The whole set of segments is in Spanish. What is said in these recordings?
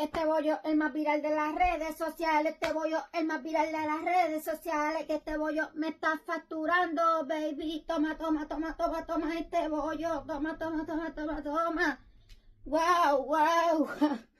este bollo el más viral de las redes sociales, este bollo el más viral de las redes sociales, que este bollo me está facturando, baby, toma este bollo, toma. Wow.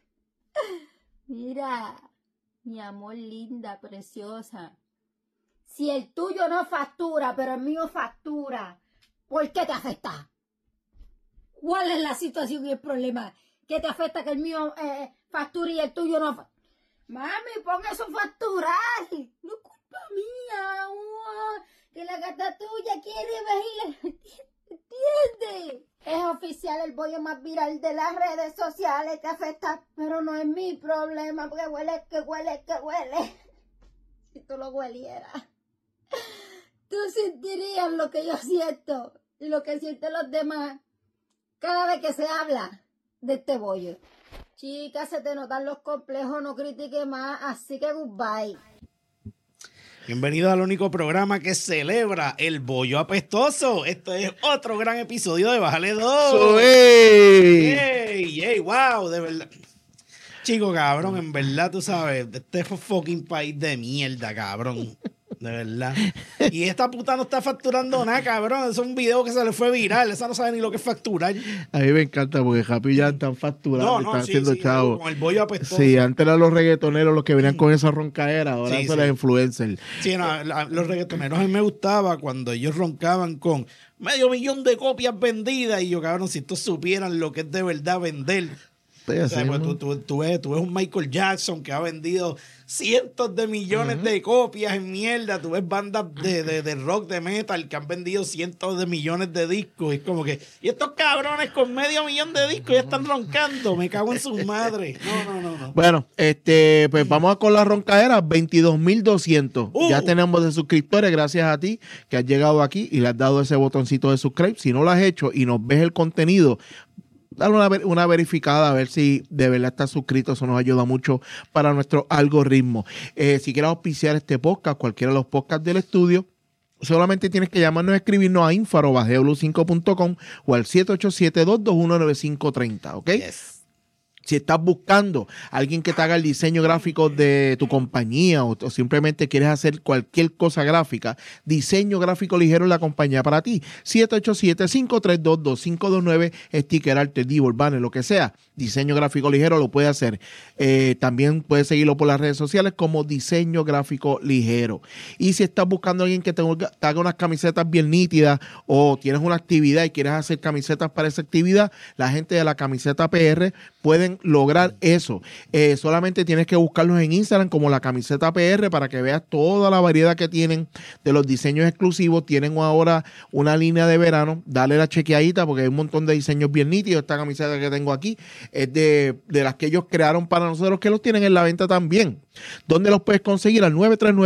Mira, mi amor linda, preciosa. Si el tuyo no factura, pero el mío factura, ¿por qué te afecta? ¿Cuál es la situación y el problema? ¿Qué te afecta que el mío facture y el tuyo no? Mami, pon eso a facturar. No es culpa mía. Que la gata tuya quiere bajar. ¿Entiendes? Es oficial el bollo más viral de las redes sociales que afecta, pero no es mi problema, porque huele. Si tú lo huelieras, tú sentirías lo que yo siento y lo que sienten los demás cada vez que se habla de este bollo. Chicas, se te notan los complejos, no critique más, así que goodbye. Bienvenido al único programa que celebra el bollo apestoso. Este es otro gran episodio de Bájale 2. ¡Ey! ¡Wow! De verdad. Chico, cabrón, en verdad, tú sabes, este fucking país de mierda, cabrón. De verdad. Y esta puta no está facturando nada, cabrón. Es un video que se le fue viral. Esa no sabe ni lo que es facturar. A mí me encanta porque Happy ya están facturando, están haciendo chavos. Con el bollo apestoso. Sí, antes eran los reggaetoneros los que venían con esa roncaera, ahora son los influencers. Sí, no, los reggaetoneros a mí me gustaba cuando ellos roncaban con 500,000 de copias vendidas. Y yo, cabrón, si estos supieran lo que es de verdad vender. O sea, pues tú ves un Michael Jackson que ha vendido cientos de millones de copias en mierda. Tú ves bandas de rock, de metal que han vendido cientos de millones de discos. Y es como que, y estos cabrones con 500,000 de discos ya están roncando. Me cago en sus madres. No. Bueno, pues vamos con la roncadera. 22,200. Ya tenemos de suscriptores, gracias a ti que has llegado aquí y le has dado ese botoncito de subscribe. Si no lo has hecho y nos ves el contenido, dale una verificada a ver si de verdad estás suscrito. Eso nos ayuda mucho para nuestro algoritmo. Si quieres auspiciar este podcast, cualquiera de los podcasts del estudio, solamente tienes que llamarnos a escribirnos a info@geoblu5.com o al 787-221-9530, ¿ok? Yes. Si estás buscando a alguien que te haga el diseño gráfico de tu compañía o simplemente quieres hacer cualquier cosa gráfica, Diseño Gráfico Ligero es la compañía para ti. 787-532-2529, sticker, arte, divo, banner, lo que sea. Diseño Gráfico Ligero lo puede hacer. También puedes seguirlo por las redes sociales como Diseño Gráfico Ligero. Y si estás buscando a alguien que te haga unas camisetas bien nítidas o tienes una actividad y quieres hacer camisetas para esa actividad, la gente de la Camiseta PR pueden lograr eso. Solamente tienes que buscarlos en Instagram como la Camiseta PR para que veas toda la variedad que tienen de los diseños exclusivos. Tienen ahora una línea de verano. Dale la chequeadita porque hay un montón de diseños bien nítidos. Esta camiseta que tengo aquí es de las que ellos crearon para nosotros, que los tienen en la venta también. ¿Dónde los puedes conseguir? Al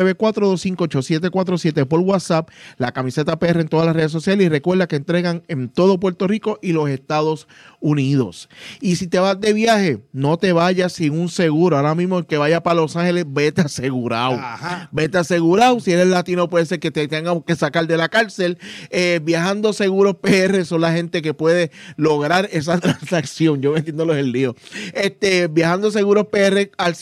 939-425-8747 por WhatsApp. La Camiseta PR en todas las redes sociales. Y recuerda que entregan en todo Puerto Rico y los Estados Unidos. Y si te vas de viaje, no te vayas sin un seguro. Ahora mismo el que vaya para Los Ángeles, vete asegurado. Ajá. Vete asegurado. Si eres latino, puede ser que te tengan que sacar de la cárcel. Viajando Seguros PR son la gente que puede lograr esa transacción. Yo metiéndolos en el lío. Viajando Seguros PR al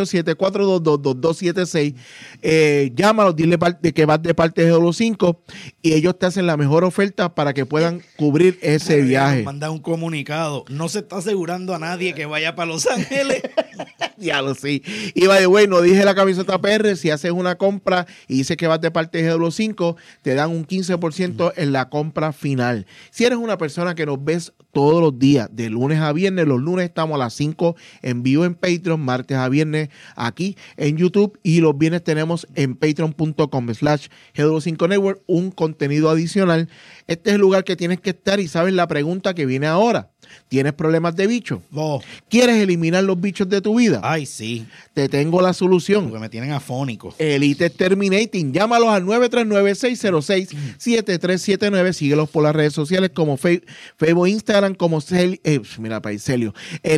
787-422-2276. Llámalos, dile que vas de parte de GW5 y ellos te hacen la mejor oferta para que puedan cubrir ese viaje. Manda un comunicado. No se está asegurando a nadie que vaya para Los Ángeles. Ya lo sí. Y by the way, no dije la Camiseta PR. Si haces una compra y dices que vas de parte de GW5, te dan un 15% en la compra final. Si eres una persona que nos ves todos los días, de lunes a viernes, los lunes estamos a las 5 en vivo en Patreon, martes a viernes aquí en YouTube y los viernes tenemos en patreon.com/GW5 Network un contenido adicional. Este es el lugar que tienes que estar y sabes la pregunta que viene ahora. ¿Tienes problemas de bichos? Oh. ¿Quieres eliminar los bichos de tu vida? Ay, sí. Te tengo la solución. Porque me tienen afónico. Elite Terminating. Llámalos al 939-606-7379. Síguelos por las redes sociales como Facebook, Instagram, como Celio.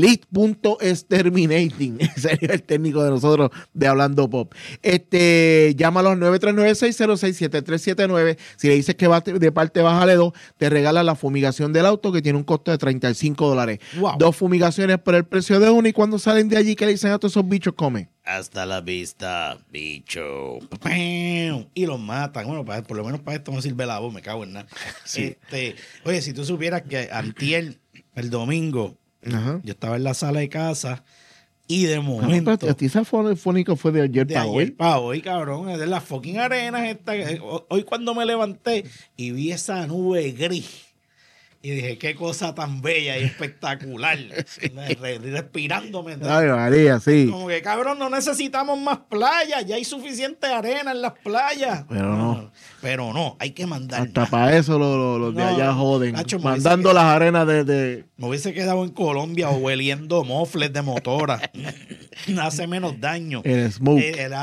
Elite.exterminating. Ese es el técnico de nosotros de Hablando Pop. Llámalos al 939-606-7379. Si le dices que va de parte Bájale 2, te regala la fumigación del auto que tiene un costo de $35. Wow. 2 fumigaciones por el precio de una y cuando salen de allí que le dicen a todos esos bichos come? Hasta la vista, bicho. Y los matan. Bueno, por lo menos para esto no sirve la voz, me cago en nada. Sí. Oye, si tú supieras que antier, el domingo, Ajá. yo estaba en la sala de casa y de Ah, momento... pero a ti esa fónica fue de ayer para hoy. Para hoy, cabrón. Es de las fucking arenas esta. Hoy cuando me levanté y vi esa nube gris. Y dije, qué cosa tan bella y espectacular. Respirándome. Ay, María, sí. Como que, cabrón, no necesitamos más playas. Ya hay suficiente arena en las playas. Pero no. Hay que mandar Hasta más. para eso los de allá joden. Nacho, mandando las arenas de... Me hubiese quedado en Colombia o hueliendo mofles de motora. Hace menos daño. El smoke.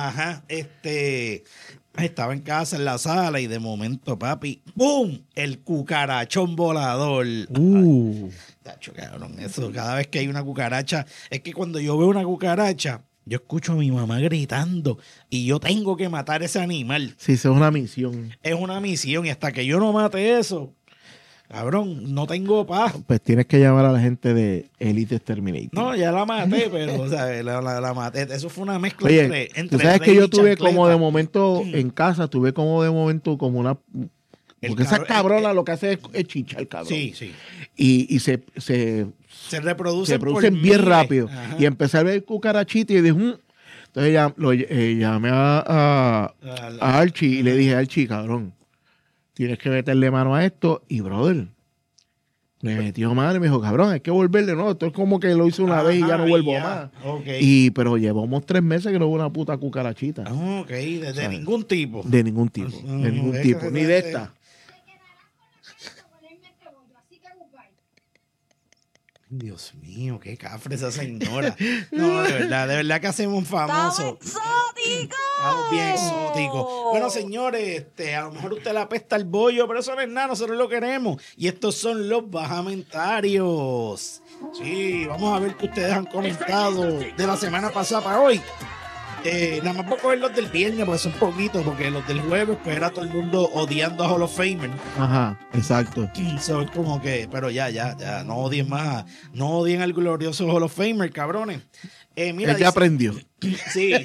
Estaba en casa, en la sala, y de momento, papi, ¡pum! El cucarachón volador. Tacho, cabrón, eso, cada vez que hay una cucaracha, es que cuando yo veo una cucaracha, yo escucho a mi mamá gritando y yo tengo que matar ese animal. Sí, eso es una misión. Es una misión y hasta que yo no mate eso, cabrón, no tengo paz. Pues tienes que llamar a la gente de Elite Exterminator. No, ya la maté, pero, o sea, la maté. Eso fue una mezcla Oye, entre tú sabes que rey yo y tuve chancleta. como de momento en casa, como una... Porque esa cabrona lo que hace es chichar, cabrón. Sí. Y se reproducen producen por bien miles. rápido. Ajá. Y empecé a ver cucarachitas y dije, entonces llamé a Archie y le dije, Archie, cabrón, tienes que meterle mano a esto. Y, brother, me metió madre y me dijo, cabrón, hay que volverle, ¿no? Esto es como que lo hice una vez y ya no vuelvo más. Okay. Pero llevamos 3 meses que no hubo una puta cucarachita. Ok, de ningún tipo. De ningún tipo. De ningún tipo. Ni de esta. Dios mío, qué cafre esa señora. No, de verdad que hacemos un famoso. Estamos bien exóticos. Bueno, señores, a lo mejor usted le apesta el bollo, pero eso no es nada, nosotros lo queremos. Y estos son los bajamentarios. Sí, vamos a ver qué ustedes han comentado de la semana pasada para hoy. Nada más voy a coger los del viernes porque son poquitos, porque los del jueves pues era todo el mundo odiando a Hall of Famer. Ajá, exacto. Son como que, pero ya, no odien más, no odien al glorioso Hall of Famer, cabrones. Mira, Él ya aprendió. Sí.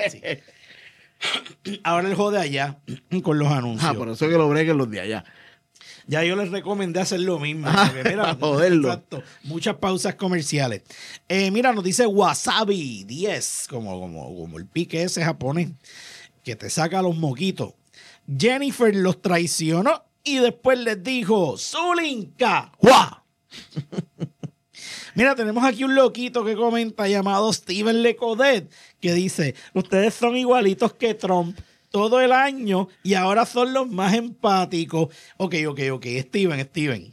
Ahora el jode allá con los anuncios. Por eso que lo breguen los de allá. Ya yo les recomendé hacer lo mismo. Porque, mira, joderlo. Exacto, muchas pausas comerciales. Mira, nos dice Wasabi 10, como el pique ese japonés, que te saca los moquitos. Jennifer los traicionó y después les dijo, ¡Zulinka! ¡Guau! Mira, tenemos aquí un loquito que comenta llamado Steven Lecodet, que dice, ustedes son igualitos que Trump todo el año y ahora son los más empáticos. Ok. Steven.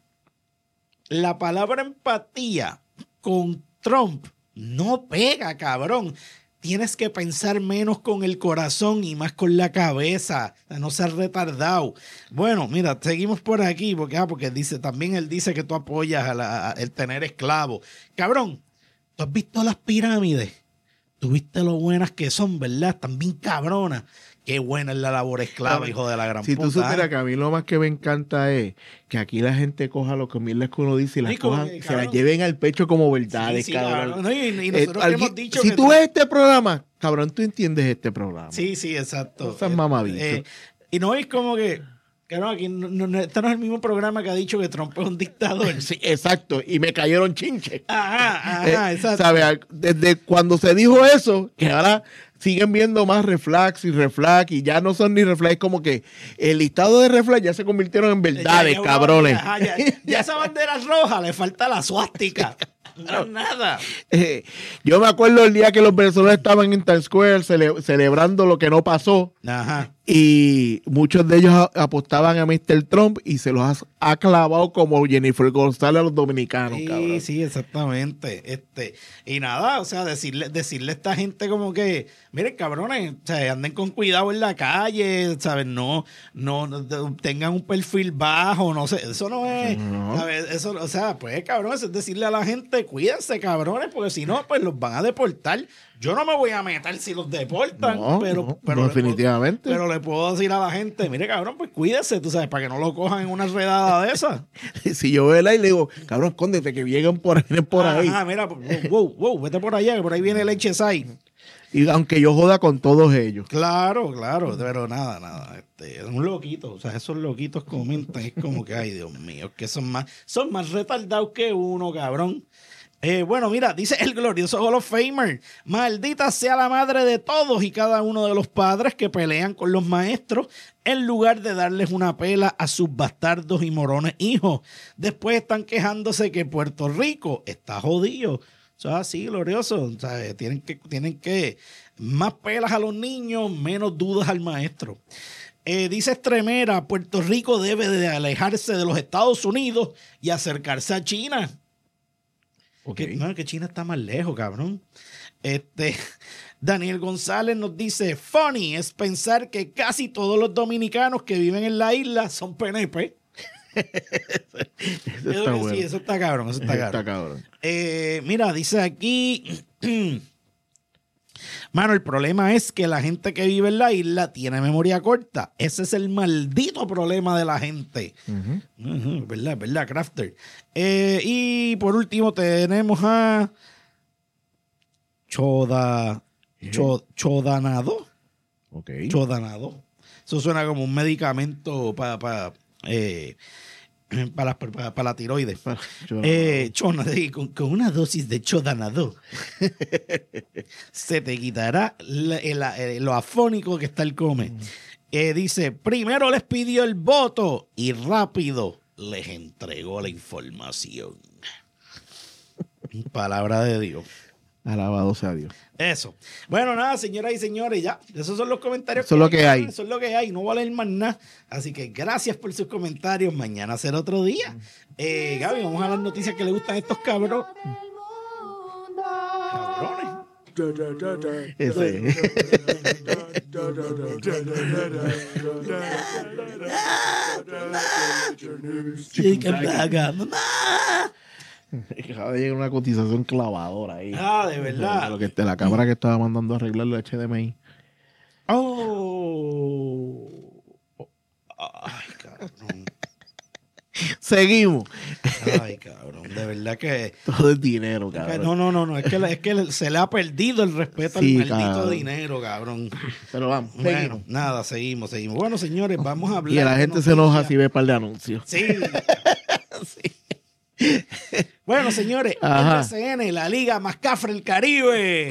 La palabra empatía con Trump no pega, cabrón. Tienes que pensar menos con el corazón y más con la cabeza. No seas retardado. Bueno, mira, seguimos por aquí porque también él dice que tú apoyas el tener esclavos. Cabrón, ¿tú has visto las pirámides? Tú viste lo buenas que son, ¿verdad? Están bien cabronas. Qué buena es la labor esclava, hijo de la gran puta. Si tú supieras que a mí lo más que me encanta es que aquí la gente coja lo que humildes que uno dice y las cojan, se las lleven al pecho como verdades, Sí, cabrón. No, y nosotros hemos dicho si que tú ves este programa, cabrón, tú entiendes este programa. Sí, exacto. Esas mamabichos. Y no es como que, claro, aquí este no es el mismo programa que ha dicho que Trump es un dictador. Sí, exacto. Y me cayeron chinches. Ajá, exacto. ¿Sabes? Desde cuando se dijo eso, que ahora siguen viendo más reflex y ya no son ni reflex, como que el listado de reflex ya se convirtieron en verdades, cabrones. Ya esa bandera roja le falta la suástica. No es nada. Yo me acuerdo el día que los venezolanos estaban en Times Square celebrando lo que no pasó. Ajá. Y muchos de ellos apostaban a Mr. Trump y se los ha clavado como Jennifer González a los dominicanos, cabrón. Sí, exactamente. Y nada, o sea, decirle a esta gente como que, miren, cabrones, o sea, anden con cuidado en la calle, ¿sabes? No tengan un perfil bajo, no sé, eso no es, ¿sabes? Eso, o sea, pues, cabrón, es decirle a la gente, cuídense, cabrones, porque si no, pues los van a deportar. Yo no me voy a meter si los deportan, pero definitivamente. Pero le puedo decir a la gente, mire, cabrón, pues cuídese, tú sabes, para que no lo cojan en una redada de esas. Si yo veo el aire, le digo, cabrón, escóndete, que lleguen por ahí. Ah, mira, wow, vete por allá, que por ahí viene el HSI. Y aunque yo joda con todos ellos. Claro, pero nada. Es un loquito, o sea, esos loquitos comentan, es como que, ay, Dios mío, que son más retardados que uno, cabrón. Bueno, mira, dice el glorioso Hall of Famer, maldita sea la madre de todos y cada uno de los padres que pelean con los maestros en lugar de darles una pela a sus bastardos y morones hijos. Después están quejándose que Puerto Rico está jodido. O sea, sí, glorioso. O sea, tienen que más pelas a los niños, menos dudas al maestro. Dice Estremera, Puerto Rico debe de alejarse de los Estados Unidos y acercarse a China. Okay. Que China está más lejos, cabrón. Daniel González nos dice, funny es pensar que casi todos los dominicanos que viven en la isla son PNP. Eso está bueno. Sí, eso está cabrón. Está cabrón. Mira, dice aquí, mano, el problema es que la gente que vive en la isla tiene memoria corta. Ese es el maldito problema de la gente. ¿Verdad, Crafter? Y por último tenemos a Chodanado. Okay. Chodanado. Eso suena como un medicamento para la tiroides. Con una dosis de chodanado se te quitará lo afónico que está el come. Dice, primero les pidió el voto y rápido les entregó la información. Palabra de Dios. Alabado sea Dios. Eso. Bueno, nada, señoras y señores, ya. Esos son los comentarios. Eso es lo que hay. Eso es lo que hay. No va a leer más nada. Así que gracias por sus comentarios. Mañana será otro día. Gaby, vamos a las noticias que le gustan a estos cabrones. Ese. Mamá. Acaba de llegar una cotización clavadora ahí. Ah, de verdad. La cámara que estaba mandando a arreglar el HDMI. Oh. Ay, cabrón. Seguimos. Ay, cabrón. De verdad que. Todo el dinero, cabrón. No. Es que se le ha perdido el respeto al maldito cabrón. Dinero, cabrón. Pero vamos. Bueno, nada, seguimos. Bueno, señores, vamos a hablar. Y la gente se enoja si ve un par de anuncios. Sí. Bueno, señores, LCN, la liga más cafre del Caribe.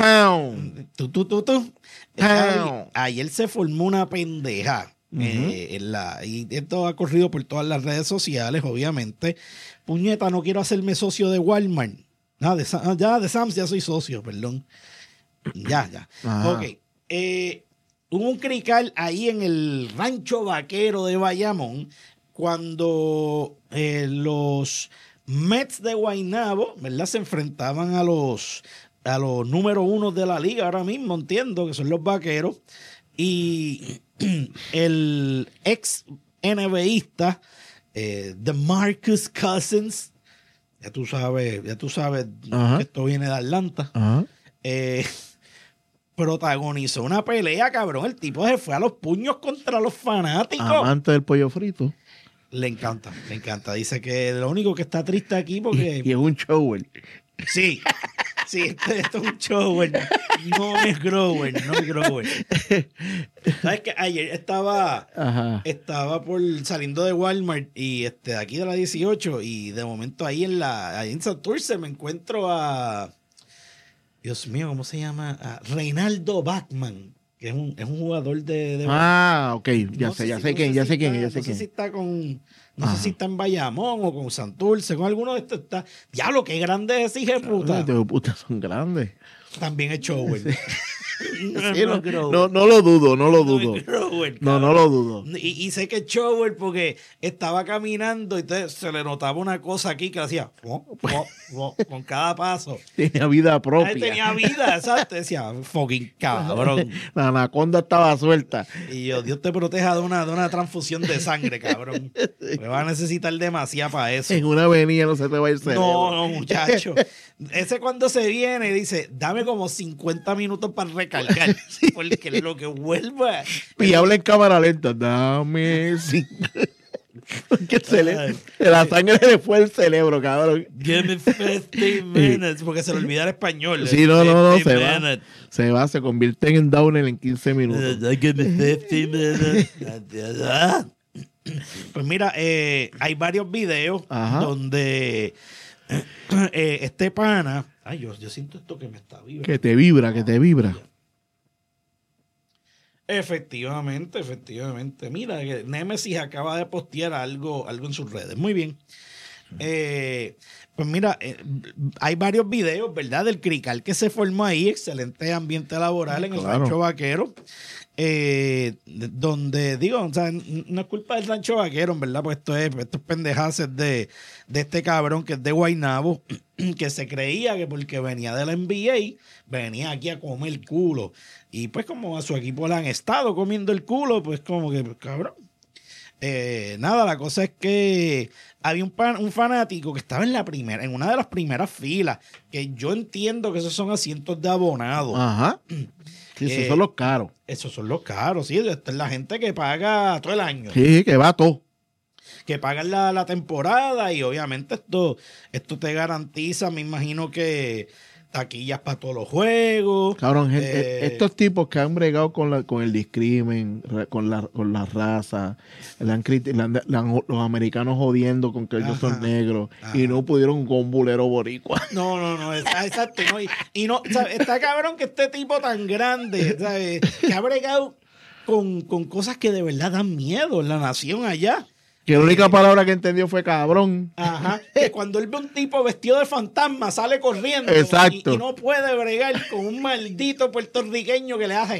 Ayer se formó una pendeja. Y esto ha corrido por todas las redes sociales, obviamente. Puñeta, no quiero hacerme socio de Walmart. De Sam's ya soy socio, perdón. Ya. Ok. Hubo un crical ahí en el rancho vaquero de Bayamón cuando los Mets de Guaynabo, ¿verdad? Se enfrentaban a los número uno de la liga ahora mismo, entiendo, que son los vaqueros. Y el ex NBAista DeMarcus Cousins, ya tú sabes que esto viene de Atlanta, protagonizó una pelea, cabrón. El tipo se fue a los puños contra los fanáticos. Amante del pollo frito. Le encanta. Dice que lo único que está triste aquí porque... Y es un shower. Sí, esto es un shower. No es grower. ¿Sabes qué? Ayer estaba saliendo de Walmart y aquí de la 18 y de momento ahí en Santurce me encuentro a... Dios mío, ¿cómo se llama? A Reinaldo Bachman, que es un jugador de ok. Ya sé quién. No sé si está con... No sé si está en Bayamón o con Santurce, con alguno de estos está... Diablo, qué grande es ese hijo de puta. Los de puta son grandes. También es shower. No lo dudo. shower. No, no lo dudo. Y sé que es shower porque estaba caminando y entonces se le notaba una cosa aquí que hacía con cada paso. Tenía vida propia. Él tenía vida, ¿sabes? Decía, fucking cabrón. La anaconda estaba suelta. Y yo, Dios te proteja de una transfusión de sangre, cabrón. Me va a necesitar demasiado para eso. En una avenida no se te va a ir cerebro. No, muchacho. Ese cuando se viene dice, dame como 50 minutos para recargar. Porque lo que vuelva. Y habla en cámara lenta. Dame 5. La sangre le fue el cerebro, cabrón. Give me 15 minutes. Porque se le olvida el español. Sí, no, se convierte en downer en 15 minutos. Give me 15 minutes. Pues mira, hay varios videos donde este pana, ay, yo siento esto que me está vibrando. Que te vibra. Efectivamente. Mira, que Nemesis acaba de postear algo en sus redes. Muy bien. Pues mira, hay varios videos, ¿verdad? Del crical que se formó ahí, excelente ambiente laboral en el Rancho Vaquero. Donde digo, o sea, no es culpa del Rancho Vaquero, en verdad, pues estos pendejaces de este cabrón que es de Guaynabo, que se creía que porque venía de la NBA, venía aquí a comer culo. Y pues como a su equipo le han estado comiendo el culo, pues como que, pues, cabrón. Nada, la cosa es que había un fanático que estaba en una de las primeras filas, que yo entiendo que esos son asientos de abonados. Ajá. Sí, esos son los caros. Esos son los caros, sí. Esta es la gente que paga todo el año. Sí, que va todo. Que pagan la temporada y obviamente esto te garantiza, me imagino que taquillas para todos los juegos. Cabrón, estos tipos que han bregado con el discrimen, con la raza, los americanos jodiendo con que ellos son negros y no pudieron con un bulero boricua. No, exacto. No, y no, ¿sabes? Está cabrón que este tipo tan grande, ¿sabes? Que ha bregado con cosas que de verdad dan miedo en la nación allá. Que la única palabra que entendió fue cabrón. Ajá. Que cuando él ve un tipo vestido de fantasma sale corriendo. Exacto. Y no puede bregar con un maldito puertorriqueño que le hace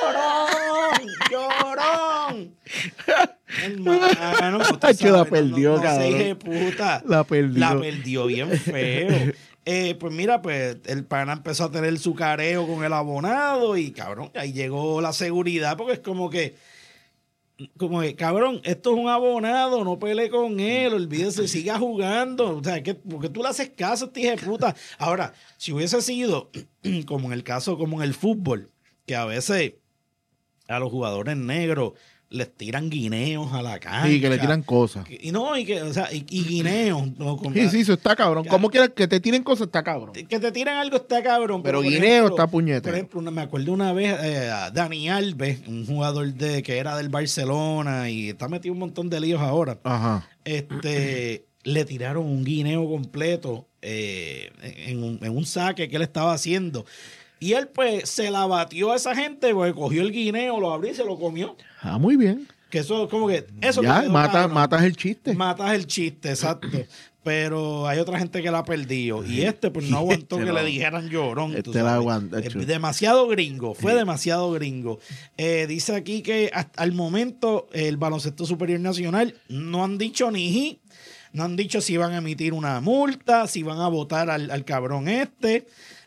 llorón. Hermano, la perdió, cabrón. Puta. La perdió. La perdió bien feo. Pues mira, pues el pana empezó a tener su careo con el abonado y cabrón, ahí llegó la seguridad porque es como que, cabrón, esto es un abonado, no pelee con él, olvídese, siga jugando. O sea, porque tú le haces caso a este hijo de puta. Ahora, si hubiese sido como en el caso, como en el fútbol, que a veces a los jugadores negros les tiran guineos a la cancha. Sí, que le tiran cosas. Y guineos. No, sí, eso está cabrón. ¿Cómo quieras que te tiren cosas? Está cabrón. Que te tiren algo está cabrón. Pero guineo está puñete. Por ejemplo, me acuerdo una vez Dani Alves, un jugador que era del Barcelona y está metido un montón de líos ahora. Ajá. Le tiraron un guineo completo en un saque que él estaba haciendo. Y él, pues, se la batió a esa gente, porque cogió el guineo, lo abrió y se lo comió. Ah, muy bien. Que eso, como que... eso ya, matas el chiste. Matas el chiste, exacto. Pero hay otra gente que la ha perdido. Y pues, no aguantó que le dijeran llorón. La aguanta. Demasiado gringo. Fue demasiado gringo. Dice aquí que hasta al momento el Baloncesto Superior Nacional no han dicho ni no han dicho si van a emitir una multa, si van a votar al cabrón este.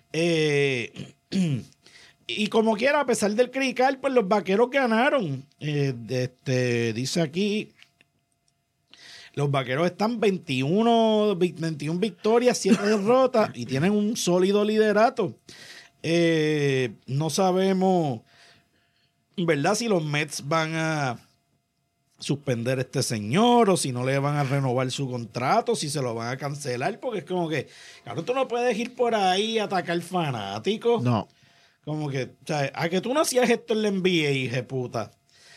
Y como quiera, a pesar del crical, pues los vaqueros ganaron. Dice aquí, los vaqueros están 21 victorias, 7 derrotas y tienen un sólido liderato. No sabemos, ¿verdad? Si los Mets van a suspender a este señor o si no le van a renovar su contrato, si se lo van a cancelar, porque es como que, claro, tú no puedes ir por ahí a atacar fanáticos. No. Como que, o sea, a que tú no hacías esto en la NBA, hija de puta.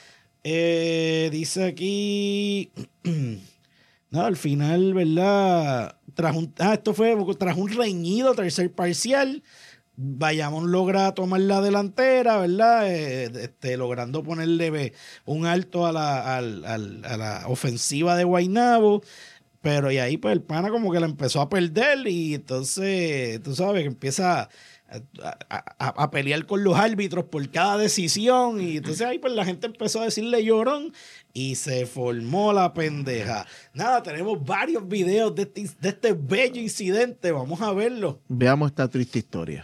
Dice aquí, nada, al final, ¿verdad? Esto fue tras un reñido tercer parcial. Bayamón logra tomar la delantera, ¿verdad? Logrando ponerle un alto a la ofensiva de Guaynabo. Pero y ahí pues el pana como que la empezó a perder y entonces, tú sabes, que empieza a pelear con los árbitros por cada decisión. Y entonces ahí pues la gente empezó a decirle llorón y se formó la pendeja. Nada, tenemos varios videos de este bello incidente. Vamos a verlo. Veamos esta triste historia.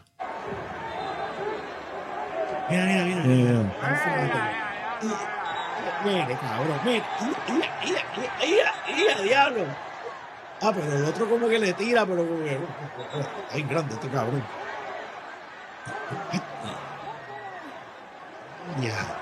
Mira. Mire, cabrón, mira, diablo. Pero el otro como que le tira, pero como que... Ay, grande este cabrón. Ya.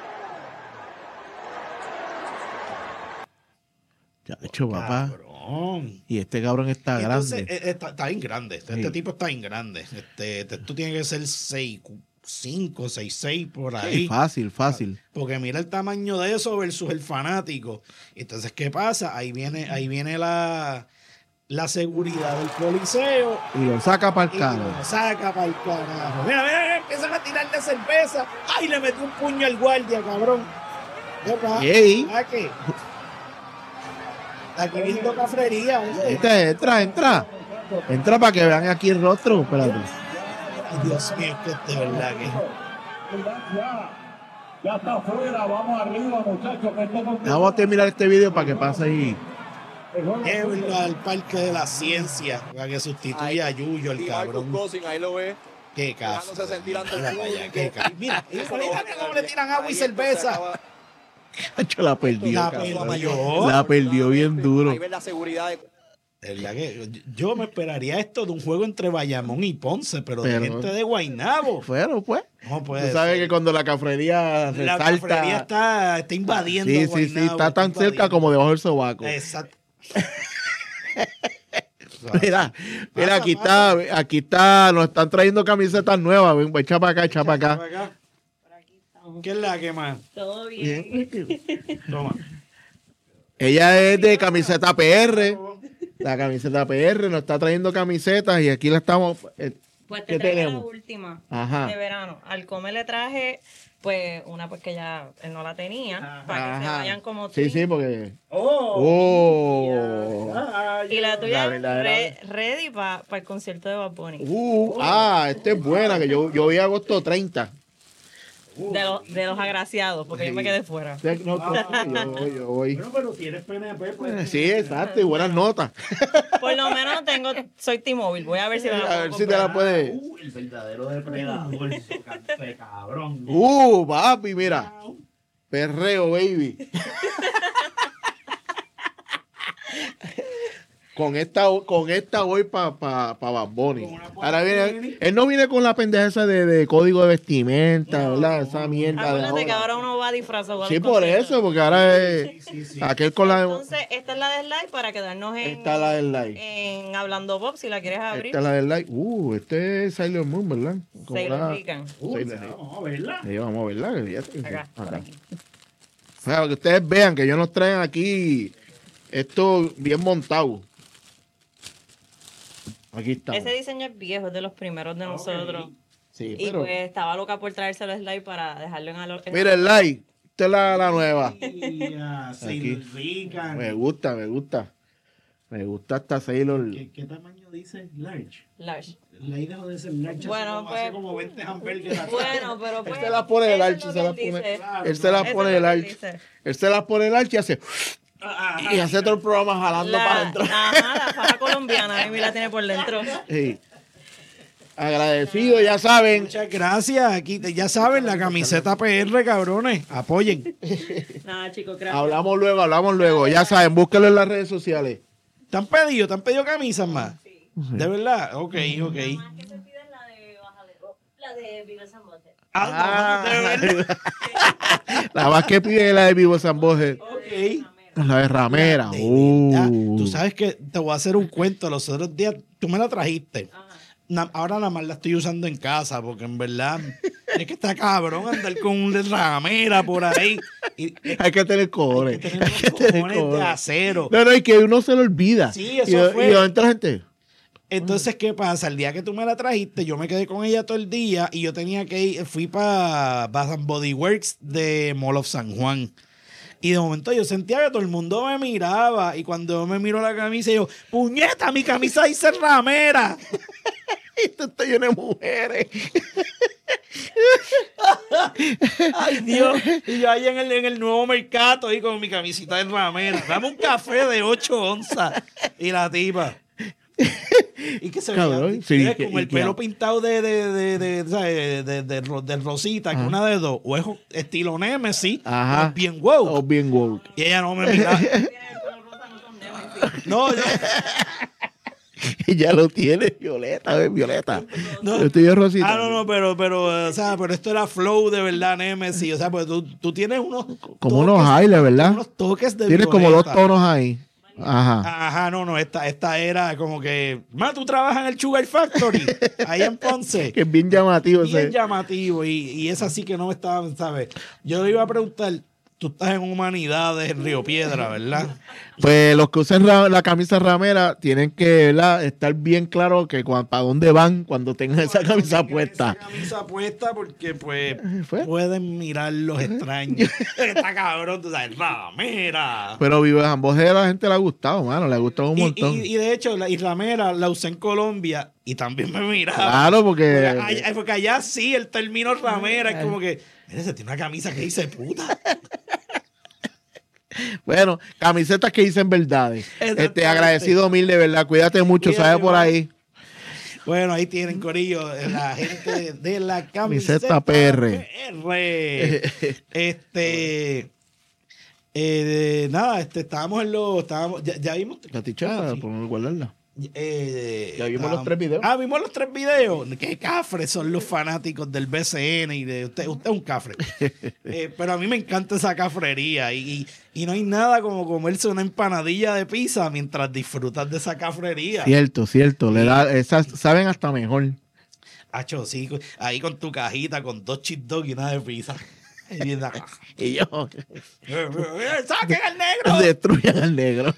Ya, de hecho, papá. Cabrón. Y este cabrón está Entonces, grande. está bien grande. Este tipo está bien grande. Tú tienes que ser 6'5", 6'6", por ahí. Sí, fácil. Porque mira el tamaño de eso versus el fanático. Entonces, ¿qué pasa? Ahí viene la seguridad del coliseo. Y lo saca para el Y carro. lo saca para el carajo. Mira, empiezan a tirarle cerveza. ¡Ay, le metió un puño al guardia, cabrón! ¡Ey! ¿Qué? Aquí viendo cafrería. Entra. Entra para que vean aquí el rostro. Espérate. Ay, Dios mío, que de verdad que... Ya está afuera, vamos arriba, muchachos. Vamos a terminar este video para que pase ahí. Llévenlo al Parque de la Ciencia para que sustituya a Yuyo, el cabrón. Ahí lo ve. Qué caso. Dejándose sentir ante el Mira para allá, público. qué caso. Mira cómo le tiran agua y cerveza. La perdió. La cabrón. perdió. La perdió bien duro. Ahí ves la seguridad de... Es verdad que yo me esperaría esto de un juego entre Bayamón y Ponce, pero de gente de Guaynabo. Bueno, pues. No puede Tú sabes ser. que cuando la cafrería La resalta. cafrería está invadiendo Sí, Guaynabo. está tan cerca como debajo del sobaco. Exacto. Mira, aquí está, nos están trayendo camisetas nuevas. Ven, echa para acá. ¿Qué es la que más? Todo bien. Toma. Ella es de camiseta PR. La camiseta PR nos está trayendo camisetas y aquí la estamos. Pues ¿Qué te traje la tenemos? última Ajá. de verano. Al comer le traje, pues, una pues que ya él no la tenía, para que se vayan como tú. Sí, porque. Oh. Y la tuya, La ready para el concierto de Bad Bunny. Esta es buena, que yo vi agosto 30. De los agraciados, porque yo me quedé fuera. No, yo voy. Bueno, pero tienes PNP, pues. Sí, exacto, y buenas notas. Por lo menos soy T-Mobile. Voy a ver si me la A puedo ver si te comprar. la puedes. El verdadero depredador, ese cabrón. Papi, mira. Perreo, baby. Con esta voy para Bad Bunny. Ahora viene, él no viene con la pendeja esa de código de vestimenta, ¿verdad? Esa mierda de Acuérdate que ahora. ahora uno va disfrazado. a Sí, los por conciertos. eso, porque ahora es aquel con la... Entonces, esta es la del live para quedarnos Esta es la del live. en Hablando Bob, si la quieres abrir. Esta es la del live. Este es Sailor Moon, ¿verdad? Sailor Rican. Vamos a verla. Sí, vamos a verla. Acá. O sea, para que ustedes vean que ellos nos traen aquí esto bien montado. Aquí está. Ese diseño es viejo, es de los primeros de nosotros. Sí, Y pero... pues estaba loca por traérselo al live para dejarlo en Mira el live. Esta es la nueva. Sailor Rican. Me gusta. Me gusta esta Sailor. ¿Qué tamaño dice? Large. large. La idea de ser large Bueno, hace pues- como 20 hamburguesas. Bueno, pero pues. Él se la pone el eso es arch, lo se que la él pone. dice. Él se la Eso pone es el lo que él arch. dice. Él se la pone el arch y hace. Y hace todo el programa jalando para adentro. Ajá, la faja colombiana, Amy la tiene por dentro. Sí. Agradecido, ya saben. Muchas gracias. Aquí ya saben, la camiseta PR, cabrones. Apoyen. Nada, chicos, gracias. Hablamos luego. Ya saben, búsquenlo en las redes sociales. ¿Te han pedido camisas más? ¿De verdad? Ok. Más que se pide es la de Viva San Bote. De verdad. La más que pide es la de Vivo San Borges. Ok. La de Ramera. De verdad. Tú sabes que te voy a hacer un cuento. Los otros días tú me la trajiste. Ahora nada más la estoy usando en casa porque en verdad es que está cabrón andar con un ramera por ahí. Y, Hay que tener cojones. tener Hay unos que tener cojones de cojones. acero. No, y que uno se lo olvida. Sí, eso fue. ¿Y dónde está la gente? Entonces, ¿qué pasa? El día que tú me la trajiste, yo me quedé con ella todo el día y yo tenía que ir, fui para Bath and Body Works de Mall of San Juan. Y de momento yo sentía que todo el mundo me miraba y cuando yo me miro la camisa, yo, puñeta, mi camisa dice ramera. Esto está lleno de mujeres. Ay, Dios. Y yo ahí en el nuevo mercado, ahí con mi camisita de ramera. Dame un café de 8 onzas. Y la tipa. Y que se Cabrón, veía sí, con el pelo pintado de rosita, con una de dos. O es estilo Nemesis, Ajá. o es bien woke. O bien woke. Y ella no me miraba. No, yo... Ella lo tiene violeta, ¿ves? Violeta. No. Yo estoy de rosita. no, pero, o sea, pero esto era flow de verdad, Nemesis. O sea, pues tú tienes unos como unos highlights, ¿verdad? Unos toques de Tienes como violeta. 2 tonos ahí. Ajá. Ajá, no, esta era como que, tú trabajas en el Sugar Factory, ahí en Ponce. Que es bien llamativo. Bien llamativo, y es así que no me estaba, ¿sabes? Yo le iba a preguntar, tú estás en Humanidades, en Río Piedra, ¿verdad? Pues los que usan la camisa ramera tienen que, ¿verdad?, estar bien claro que para dónde van cuando tengan esa camisa puesta. Esa camisa puesta porque, pues, ¿Fue? pueden mirar los extraños. Está cabrón, tú sabes, ramera. Pero Vive ambos a la gente le ha gustado, mano, le ha gustado un montón. Y de hecho, la ramera la usé en Colombia y también me miraba. Claro, porque Porque allá sí, el término ramera es como que, mira, ese tiene una camisa que dice puta. bueno, camisetas que dicen verdades. Exactamente. Agradecido mil de verdad. Cuídate mucho, Cuídate, ¿sabes? Por man. ahí. Bueno, ahí tienen, corillo, la gente de la Camiseta camiseta PR. Nada, estábamos ya vimos. La tichada, podemos guardarla. Ya vimos los 3 videos. Vimos los 3 videos. Qué cafres son los fanáticos del BCN y de usted es un cafre. Pero a mí me encanta esa cafrería y no hay nada como comerse una empanadilla de pizza mientras disfrutas de esa cafrería. Cierto. Le da, esas saben hasta mejor. Hacho, sí, ahí con tu cajita con 2 cheat dogs y una de pizza. Y yo, ¡saquen al negro! destruyan al negro.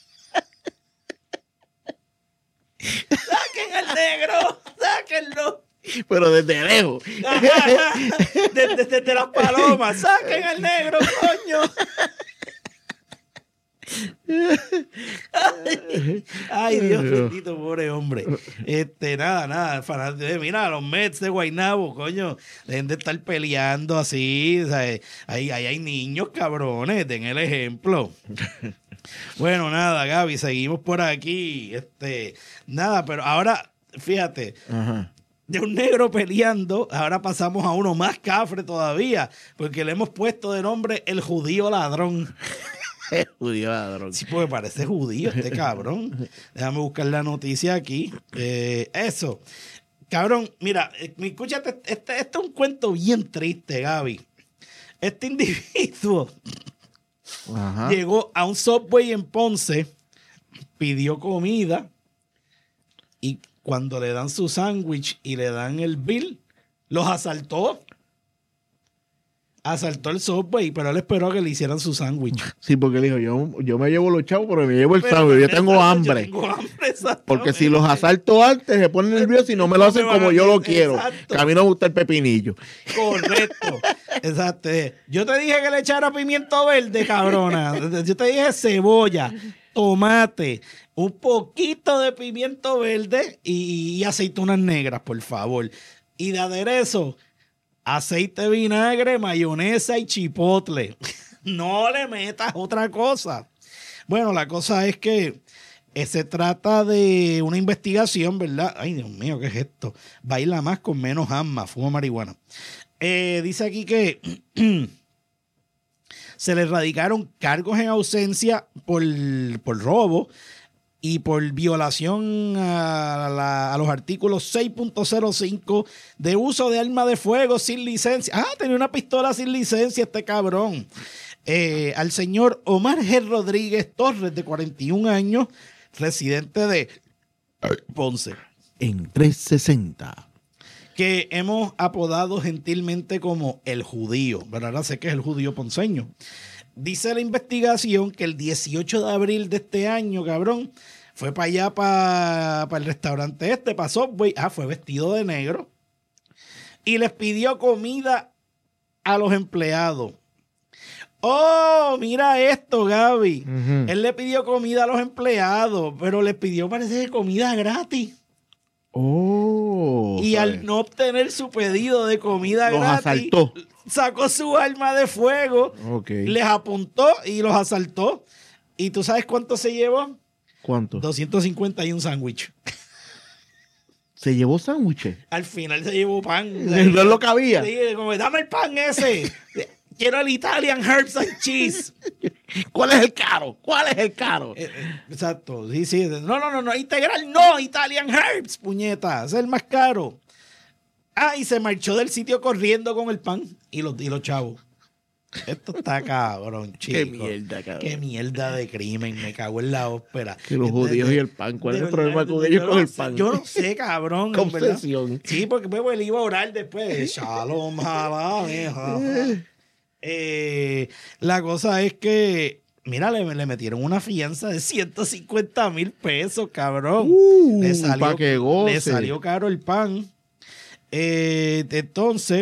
¡Saquen al negro! ¡Sáquenlo! Pero desde lejos. Desde las palomas. ¡Saquen al negro, coño! Ay, Dios bendito, pobre hombre. Nada, fanático. Mira, los Mets de Guaynabo, coño, dejen de estar peleando así. O sea, ahí hay niños cabrones, den el ejemplo. Bueno, nada, Gaby, seguimos por aquí. Nada, pero ahora, fíjate, Ajá. de un negro peleando, ahora pasamos a uno más cafre todavía, porque le hemos puesto de nombre el judío ladrón. Judío ladrón. Sí, porque parece judío este cabrón. Déjame buscar la noticia aquí. Eso. Cabrón, mira, escúchate, este es un cuento bien triste, Gaby. Este individuo Ajá. llegó a un Subway en Ponce, pidió comida y cuando le dan su sándwich y le dan el bill, los asaltó. Asaltó el Subway, pero él esperó a que le hicieran su sándwich. Sí, porque él dijo, yo me llevo los chavos, pero me llevo el sándwich. Yo tengo hambre. Yo tengo hambre, exactamente. Porque si los asalto antes, se ponen nerviosos y no me lo hacen como yo lo quiero. Exacto. Que a mí no me gusta el pepinillo. Correcto. Exacto. Yo te dije que le echara pimiento verde, cabrona. Yo te dije cebolla, tomate, un poquito de pimiento verde y aceitunas negras, por favor. Y de aderezo, aceite, vinagre, mayonesa y chipotle. No le metas otra cosa. Bueno, la cosa es que se trata de una investigación, ¿verdad? Ay, Dios mío, ¿qué es esto? Baila más con menos asma, fuma marihuana. Dice aquí que se le radicaron cargos en ausencia por robo y por violación a los artículos 6.05 de uso de arma de fuego sin licencia. Tenía una pistola sin licencia este cabrón. Al señor Omar G. Rodríguez Torres, de 41 años, residente de Ponce. En 360. Que hemos apodado gentilmente como el judío, pero ahora sé que es el judío ponceño. Dice la investigación que el 18 de abril de este año, cabrón, fue para allá, para el restaurante pasó, güey, fue vestido de negro y les pidió comida a los empleados. Oh, mira esto, Gaby. Él le pidió comida a los empleados, pero les pidió, parece que comida gratis. Y al no obtener su pedido de comida los gratis, asaltó. Sacó su arma de fuego, les apuntó y los asaltó. ¿Y tú sabes cuánto se llevó? ¿Cuánto? 251 sándwiches. ¿Se llevó sándwiches? Al final se llevó pan. No es lo que había. Sí, como, dame el pan ese. Quiero el Italian Herbs and Cheese. ¿Cuál es el caro? ¿Cuál es el caro? Exacto. Sí. No. Integral no. Italian Herbs, puñeta. Ese es el más caro. Y se marchó del sitio corriendo con el pan y los chavos. Esto está cabrón, chico. Qué mierda, cabrón. Qué mierda de crimen. Me cago en la ópera. Que los judíos y el pan. ¿Cuál es el problema con ellos con el pan? Yo no sé, cabrón. Confesión. Sí, porque él iba a orar después. Shalom, jalá. La cosa es que, mira, le metieron una fianza de 150,000 pesos, cabrón. Le salió caro el pan. Entonces,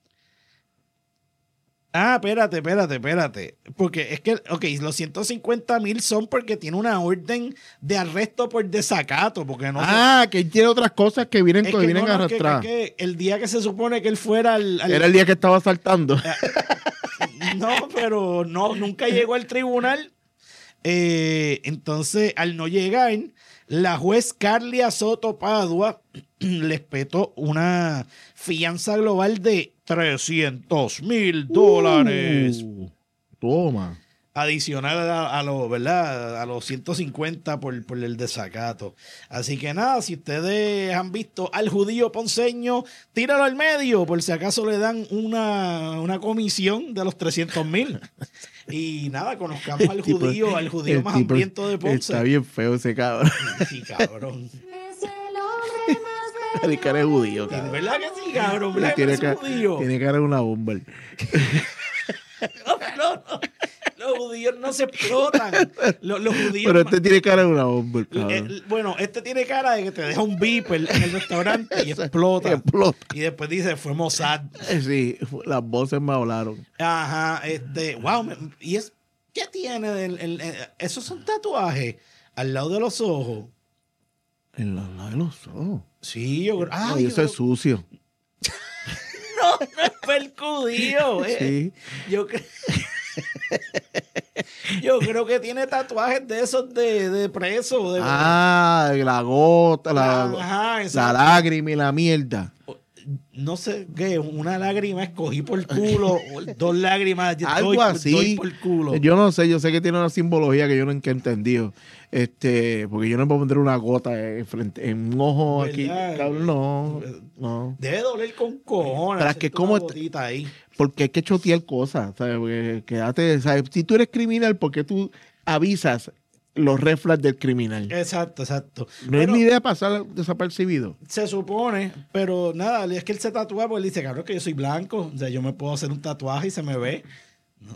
espérate. Porque es que, los 150,000 son porque tiene una orden de arresto por desacato. Porque no que tiene otras cosas que vienen arrastradas. Que el día que se supone que él fuera era el día que estaba asaltando. No, pero nunca llegó al tribunal. Entonces, al no llegar, la juez Carlia Soto Padua les petó una fianza global de $300,000. Toma. Adicional a los 150 por el desacato. Así que nada, si ustedes han visto al judío ponceño, tíralo al medio, por si acaso le dan una comisión de los 300,000. Y nada, conozcamos al judío más hambriento de Ponce. Está bien feo ese cabrón. Sí, cabrón. El cara es judío, cabrón. ¿Verdad que sí, cabrón? ¿Verdad que es judío? Tiene cara de una bomba. No. Los judíos no se explotan. Los judíos. Pero este tiene cara de una bomba, cabrón. Bueno, este tiene cara de que te deja un beeper en el restaurante y explota. Y después dice, fue Mossad. Sí, las voces me hablaron. Ajá, wow. ¿Qué tiene? ¿Esos son tatuajes al lado de los ojos? En los lados de los ojos. Sí, yo creo. Eso es sucio. No es percudido. Sí. Yo creo que tiene tatuajes de esos de preso. La gota, la lágrima y la mierda. No sé qué, una lágrima escogí por culo, o 2 lágrimas algo así. Doy por culo. Yo no sé, yo sé que tiene una simbología que yo nunca he entendido. Porque yo no puedo poner una gota en un ojo. ¿Verdad? Aquí. Cabrón, no. Debe doler con cojones. Pero es que como ahí. Porque hay que chotear cosas, ¿sabes? ¿Sabes? Si tú eres criminal, ¿por qué tú avisas los red flags del criminal? Exacto. No es ni idea pasar desapercibido. Se supone, pero nada, es que él se tatúa porque él dice, cabrón, que yo soy blanco, o sea, yo me puedo hacer un tatuaje y se me ve. No.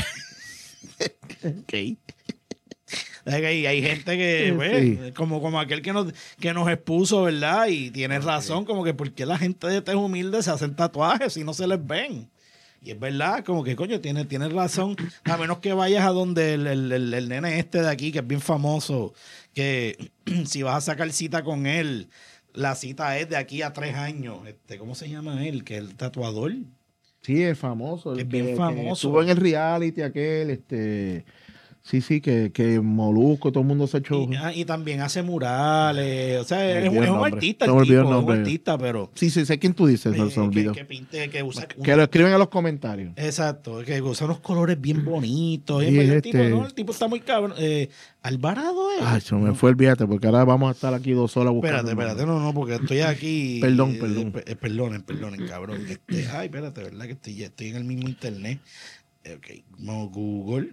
Ok. Hay gente que, sí. como aquel que nos expuso, ¿verdad? Y tiene razón, como que ¿por qué la gente de tez humilde se hacen tatuajes si no se les ven? Y es verdad, como que coño, tienes razón, a menos que vayas a donde el nene de aquí, que es bien famoso, que si vas a sacar cita con él, la cita es de aquí a 3 años. ¿Cómo se llama él? Que es el tatuador. Sí, es famoso. Es bien famoso. Que estuvo en el reality aquel, Sí, que Molusco, todo el mundo se ha hecho. Y también hace murales. O sea, es un artista, es un artista, pero. Sí, sé quién tú dices, se olvidó. Que lo escriben en los comentarios. Exacto, que usa unos colores bien bonitos. El tipo está muy cabrón. Alvarado es. Ay, se me fue el viaje, porque ahora vamos a estar aquí 2 horas buscando. Espérate, no, porque estoy aquí. Perdonen, cabrón. Ay, espérate, ¿verdad? Que estoy en el mismo internet. Ok, vamos Google.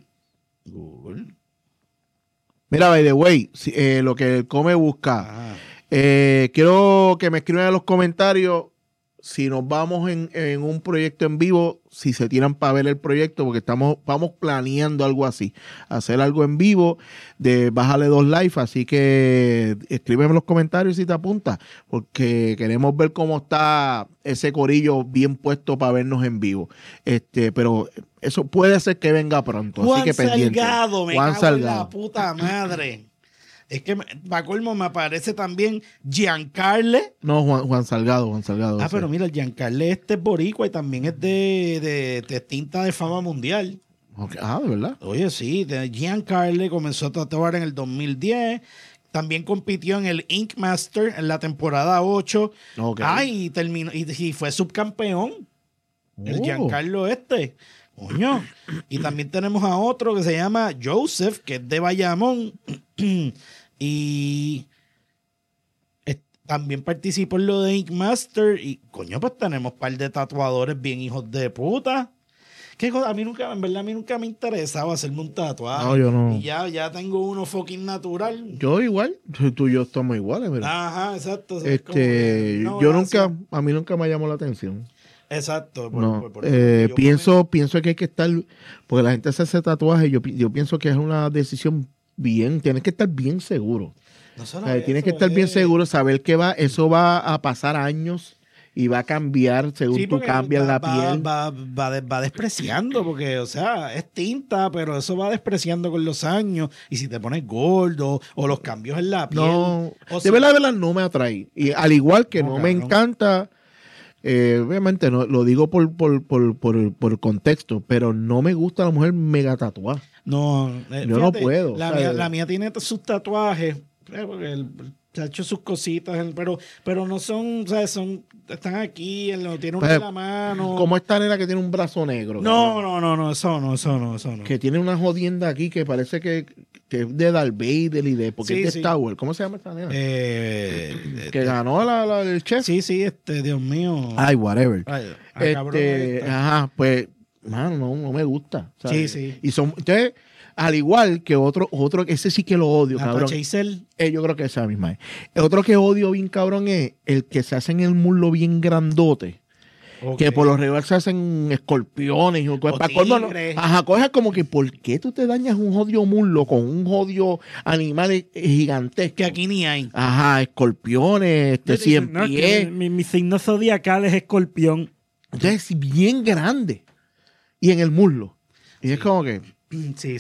Mira, by the way, lo que el come busca. Quiero que me escriban en los comentarios si nos vamos en un proyecto en vivo, si se tiran para ver el proyecto, porque vamos planeando algo así, hacer algo en vivo, bájale 2 likes, así que escríbeme en los comentarios si te apuntas, porque queremos ver cómo está ese corillo bien puesto para vernos en vivo. Pero eso puede ser que venga pronto, así que pendiente. Juan Salgado, me cago en la puta madre. Es que para colmo me aparece también Giancarlo. No, Juan Salgado. Pero mira, el Giancarlo es boricua y también es de tinta de fama mundial. Okay. De verdad. Oye, sí, Giancarlo comenzó a tatuar en el 2010. También compitió en el Ink Master en la temporada 8. Okay. Y terminó y fue subcampeón. El Giancarlo Coño. Y también tenemos a otro que se llama Joseph, que es de Bayamón. Y también participó en lo de Ink Master. Y, coño, pues tenemos un par de tatuadores bien hijos de puta. ¿Qué cosa? En verdad, a mí nunca me interesaba hacerme un tatuaje. No, yo no. Y ya tengo uno fucking natural. Yo igual. Tú y yo estamos iguales, ¿verdad? Ajá, exacto. A mí nunca me llamó la atención. Exacto. Pienso que hay que estar, porque la gente se hace tatuaje, yo pienso que es una decisión tienes que estar bien seguro. Tienes que estar bien seguro, saber que eso va a pasar años y va a cambiar según tú cambias la piel. Va despreciando, porque, o sea, es tinta, pero eso va despreciando con los años. Y si te pones gordo o los cambios en la piel. No, de verdad no me atrae. Y al igual que no me encanta. Obviamente no lo digo por contexto, pero no me gusta la mujer mega tatuada. No, yo fíjate, no puedo. La mía tiene sus tatuajes, porque se ha hecho sus cositas, pero no son, o sea, están aquí, tiene una en la mano. Como esta nena que tiene un brazo negro. No, eso no. Que tiene una jodienda aquí que parece que es de Darth Vader y porque es de Star Wars. ¿Cómo se llama esta nena? Que ganó el chef. Sí, Dios mío. Ay, whatever. Cabrón, pues, mano, no me gusta. ¿sabes? Sí. Y entonces, al igual que otro, ese sí que lo odio, cabrón. Yo creo que esa misma es. Otro que odio bien, cabrón, es el que se hace en el muslo bien grandote. Okay. Que por lo regular se hacen escorpiones coges como que ¿por qué tú te dañas un jodido muslo con un jodido animal gigantesco? Que aquí ni hay. Escorpiones, 100 pies. Mi signo zodiacal es escorpión. Entonces es bien grande. Y en el muslo. Y es como que... Sí.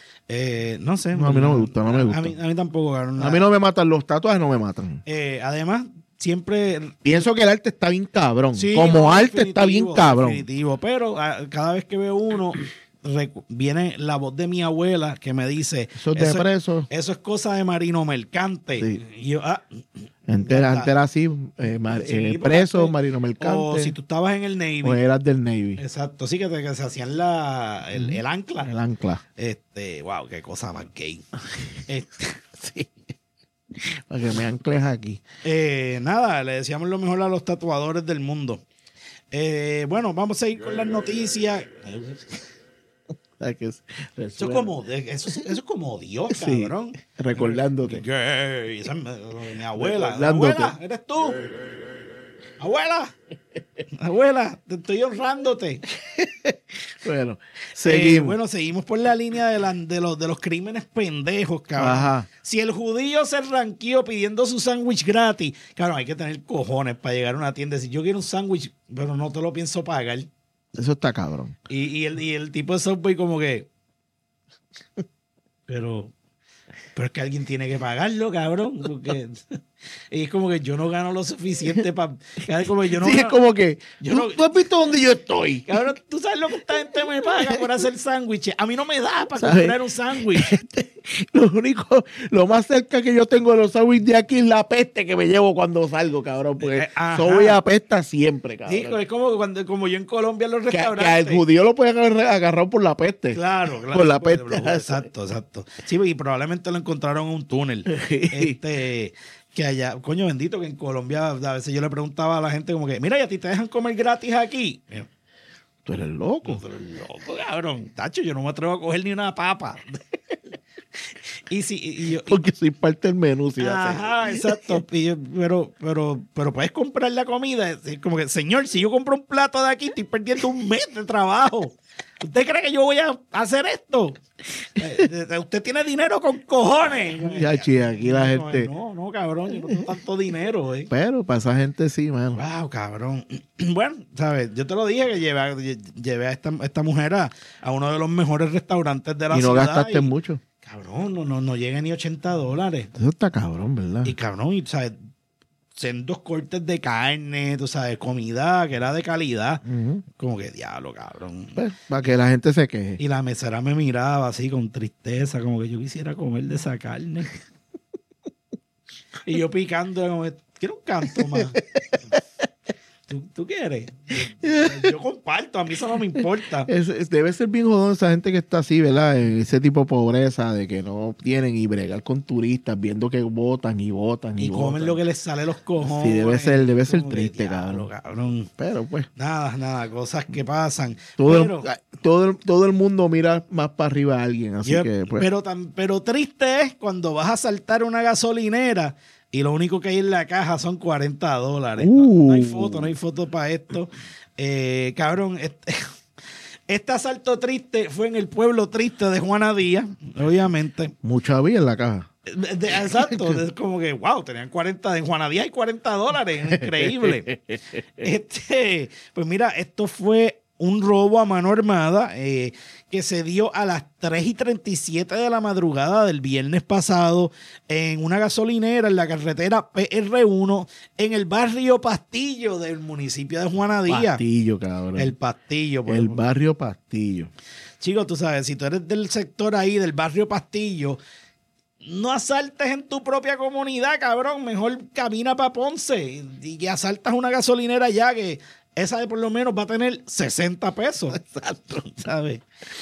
No sé. No, a mí no me gusta, A mí tampoco. A mí no me matan los tatuajes, no me matan. Además... Siempre pienso que el arte está bien cabrón. Sí, como arte está bien cabrón. Definitivo, pero cada vez que veo uno viene la voz de mi abuela que me dice eso es cosa de marino mercante. Sí. Y yo, entera así, preso, marino mercante. O si tú estabas en el Navy. O eras del Navy. Exacto, sí, que se hacían el ancla. El ancla. Wow, qué cosa más gay. Sí. Para que me ancles aquí. Nada, le deseamos lo mejor a los tatuadores del mundo. Bueno, vamos a ir con las noticias. Eso es como Dios, cabrón. Sí, recordándote. Esa es mi abuela. Abuela, ¿eres tú? Abuela, te estoy honrándote. Bueno, seguimos. Seguimos por la línea de los crímenes pendejos, cabrón. Ajá. Si el judío se ranqueó pidiendo su sándwich gratis, claro, hay que tener cojones para llegar a una tienda. Si yo quiero un sándwich, pero no te lo pienso pagar. Eso está cabrón. Y el tipo de Subway como que... Pero es que alguien tiene que pagarlo, cabrón. Porque... Y es como que yo no gano lo suficiente para... Es como que... ¿Tú has visto dónde yo estoy? Cabrón, ¿tú sabes lo que esta gente me paga por hacer sándwiches? A mí no me da para comprar un sándwich. Lo más cerca que yo tengo de los sándwiches de aquí es la peste que me llevo cuando salgo, cabrón. Porque soy apesta siempre, cabrón. Sí, es como yo en Colombia en los restaurantes. Que al judío lo puede agarrar por la peste. Claro. Por la peste. Exacto. Sí, y probablemente lo encontraron en un túnel. Que allá, coño bendito, que en Colombia a veces yo le preguntaba a la gente como que, mira, ¿y a ti te dejan comer gratis aquí? Tú eres loco. Cabrón. Tacho, yo no me atrevo a coger ni una papa. Porque soy parte del menú. Ajá, exacto. Pero puedes comprar la comida. Es como que, señor, si yo compro un plato de aquí, estoy perdiendo un mes de trabajo. ¿Usted cree que yo voy a hacer esto? Usted tiene dinero con cojones. Ya, aquí la gente... No, cabrón, yo no tengo tanto dinero. Pero para esa gente sí, mano. Wow, cabrón. Bueno, ¿sabes? Yo te lo dije que llevé a esta mujer a uno de los mejores restaurantes de la ciudad. Y no gastaste mucho. Cabrón, no llega ni $80. Eso está cabrón, ¿verdad? Y cabrón, y, ¿sabes? Sendos cortes de carne, tú sabes, comida que era de calidad. Como que diablo, cabrón. Pues, para que la gente se queje. Y la mesera me miraba así con tristeza, como que yo quisiera comer de esa carne. Y yo picando, como, quiero un canto más. ¿Tú quieres? Yo comparto, a mí eso no me importa. Debe ser bien jodón esa gente que está así, ¿verdad? En ese tipo de pobreza, de que no tienen y bregar con turistas, viendo que votan y votan y comen votan. lo que les sale los cojones. Sí, debe ser triste, diablo, cabrón. Pero pues. Nada, cosas que pasan. Todo el mundo mira más para arriba a alguien, así que pues. Pero triste es cuando vas a saltar una gasolinera y lo único que hay en la caja son $40. No hay foto para esto. Cabrón, este asalto triste fue en el pueblo triste de Juana Díaz, obviamente. Mucha había en la caja. Exacto, es como que, wow, tenían 40, en Juana Díaz hay $40, increíble. Pues mira, esto fue un robo a mano armada que se dio a las 3:37 de la madrugada del viernes pasado en una gasolinera en la carretera PR1 en el barrio Pastillo del municipio de Juana Díaz. Pastillo, cabrón. El Pastillo. El barrio Pastillo. Chicos, tú sabes, si tú eres del sector ahí, del barrio Pastillo, no asaltes en tu propia comunidad, cabrón. Mejor camina para Ponce y que asaltas una gasolinera ya que esa de por lo menos va a tener $60. Exacto, ¿sabes?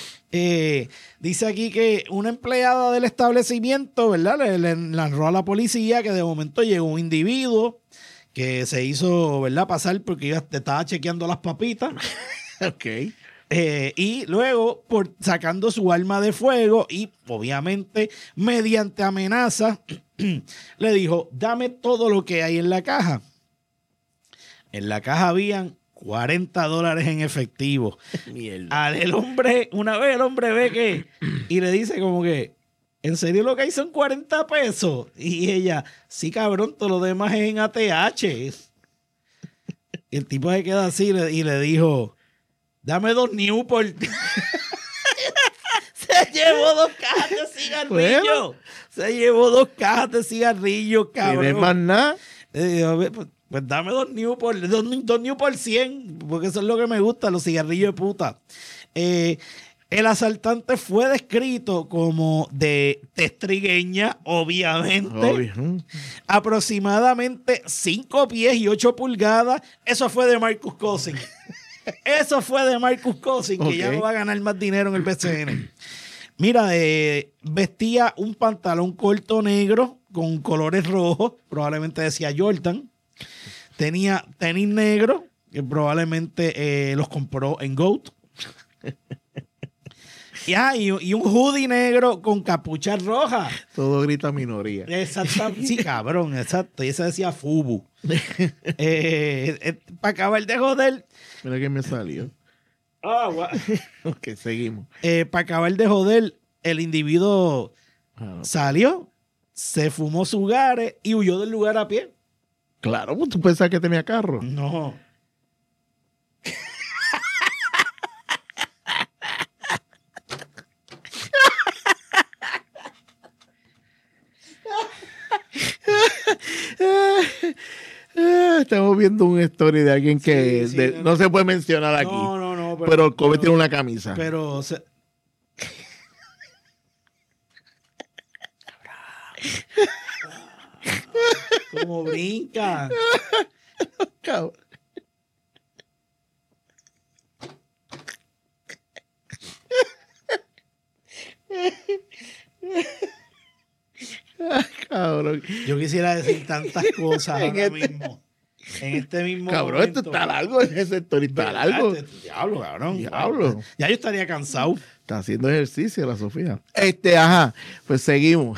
Dice aquí que una empleada del establecimiento, ¿verdad? Le narró a la policía que de momento llegó un individuo que se hizo, ¿verdad? Pasar porque te estaba chequeando las papitas. Ok. Y luego sacando su arma de fuego y obviamente mediante amenaza le dijo, dame todo lo que hay en la caja. En la caja habían $40 en efectivo. Mierda. Una vez el hombre ve que y le dice como que, ¿en serio lo que hay son $40? Y ella, sí, cabrón, todo lo demás es en ATH. Y el tipo se queda así y le dijo, dame 2 Newport. Se llevó 2 cajas de cigarrillos. Bueno. Se llevó 2 cajas de cigarrillos, cabrón. ¿Tienes más nada? Pues dame 2 Newport, 2 Newport 100, porque eso es lo que me gusta, los cigarrillos de puta. El asaltante fue descrito como de tez trigueña, obviamente. Aproximadamente 5 pies y 8 pulgadas. Eso fue de Marcus Cousins. Eso fue de Marcus Cousins, que ya no va a ganar más dinero en el BCN. Mira, vestía un pantalón corto negro con colores rojos, probablemente decía Jordan. Tenía tenis negros, que probablemente los compró en GOAT. Y un hoodie negro con capucha roja. Todo grita minoría. Exactamente. Sí, cabrón, exacto. Y ese decía FUBU. Para acabar de joder. Mira que me salió. Ok, seguimos. Para acabar de joder, el individuo salió, se fumó su gare y huyó del lugar a pie. Claro, pues tú pensabas que tenía carro. No. Estamos viendo una story de alguien que no se puede mencionar aquí. No. Pero el Kobe tiene una camisa. Pero... Como brinca. Cabrón. Ay, cabrón. Yo quisiera decir tantas cosas ahora mismo. En este mismo cabrón, momento. esto está largo, ese sector está largo. Diablo, cabrón. Diablo. Ya yo estaría cansado. Está haciendo ejercicio la Sofía. Pues seguimos.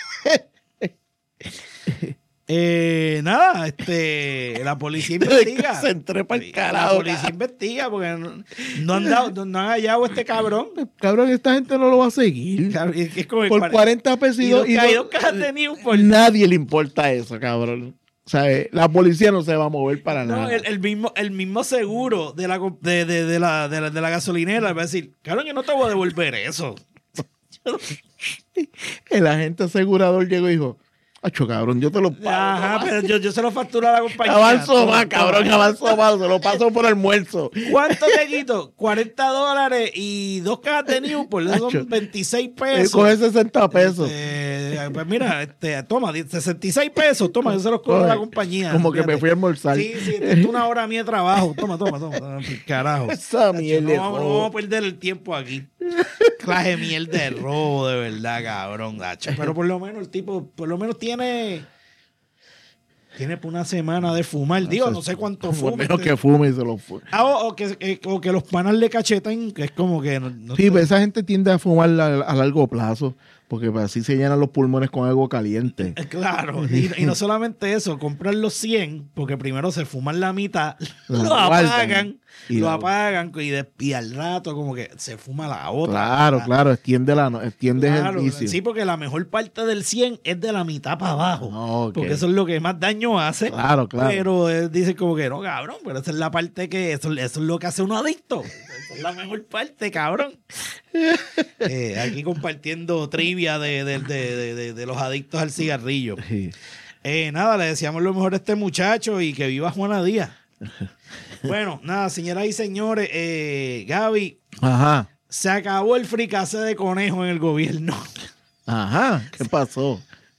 Nada, la policía investiga. Se entrepa el carajo. La policía investiga porque no han hallado a este cabrón. Cabrón, esta gente no lo va a seguir. Es como por 40 pesos y dos cajas de Newport. Nadie le importa eso, cabrón. O sea, la policía no se va a mover para nada. El mismo seguro de la gasolinera va a decir, cabrón, yo no te voy a devolver eso. El agente asegurador llegó y dijo, acho, cabrón, yo te lo pago. Ajá, pero yo se lo facturo a la compañía. Avanzo más, cabrón, avanzo más, se lo paso por almuerzo. ¿Cuánto te quito? $40 y 2 cajas de Newport, esos son 26 pesos. Coge 60 pesos. Pues mira, toma, 66 pesos, toma, yo se los cobro a la compañía. Como que fíjate. me fui a almorzar. Sí, es una hora mía de trabajo. Toma, carajo. Esa mierda de No robo. vamos a perder el tiempo aquí. Clase de mierda de robo, de verdad, cabrón, gacho. Pero por lo menos el tipo, por lo menos tiene por una semana de fumar. Digo, no sé cuánto Por fume. menos que fume y se lo fume. O que los panas le cacheten, que es como que no Sí, pero esa gente tiende a fumar a largo plazo, porque así se llenan los pulmones con algo caliente. Claro, y no solamente eso, compran los 100, porque primero se fuman la mitad, La lo guardan. apagan, Y lo la- apagan y al rato como que se fuma la otra. Claro, extiende Claro, el vicio. sí, porque la mejor parte del 100 es de la mitad para abajo. Ok. Porque eso es lo que más daño hace. Claro. Pero dice como que no, cabrón, pero esa es la parte que eso es lo que hace uno adicto. Esa es la mejor parte, cabrón. Aquí compartiendo trivia de los adictos al cigarrillo. Sí. Nada, le deseamos lo mejor a este muchacho y que viva Juana Díaz. Bueno, nada, señoras y señores, Gaby, Ajá. se acabó el fricase de conejo en el gobierno. Ajá. ¿Qué pasó?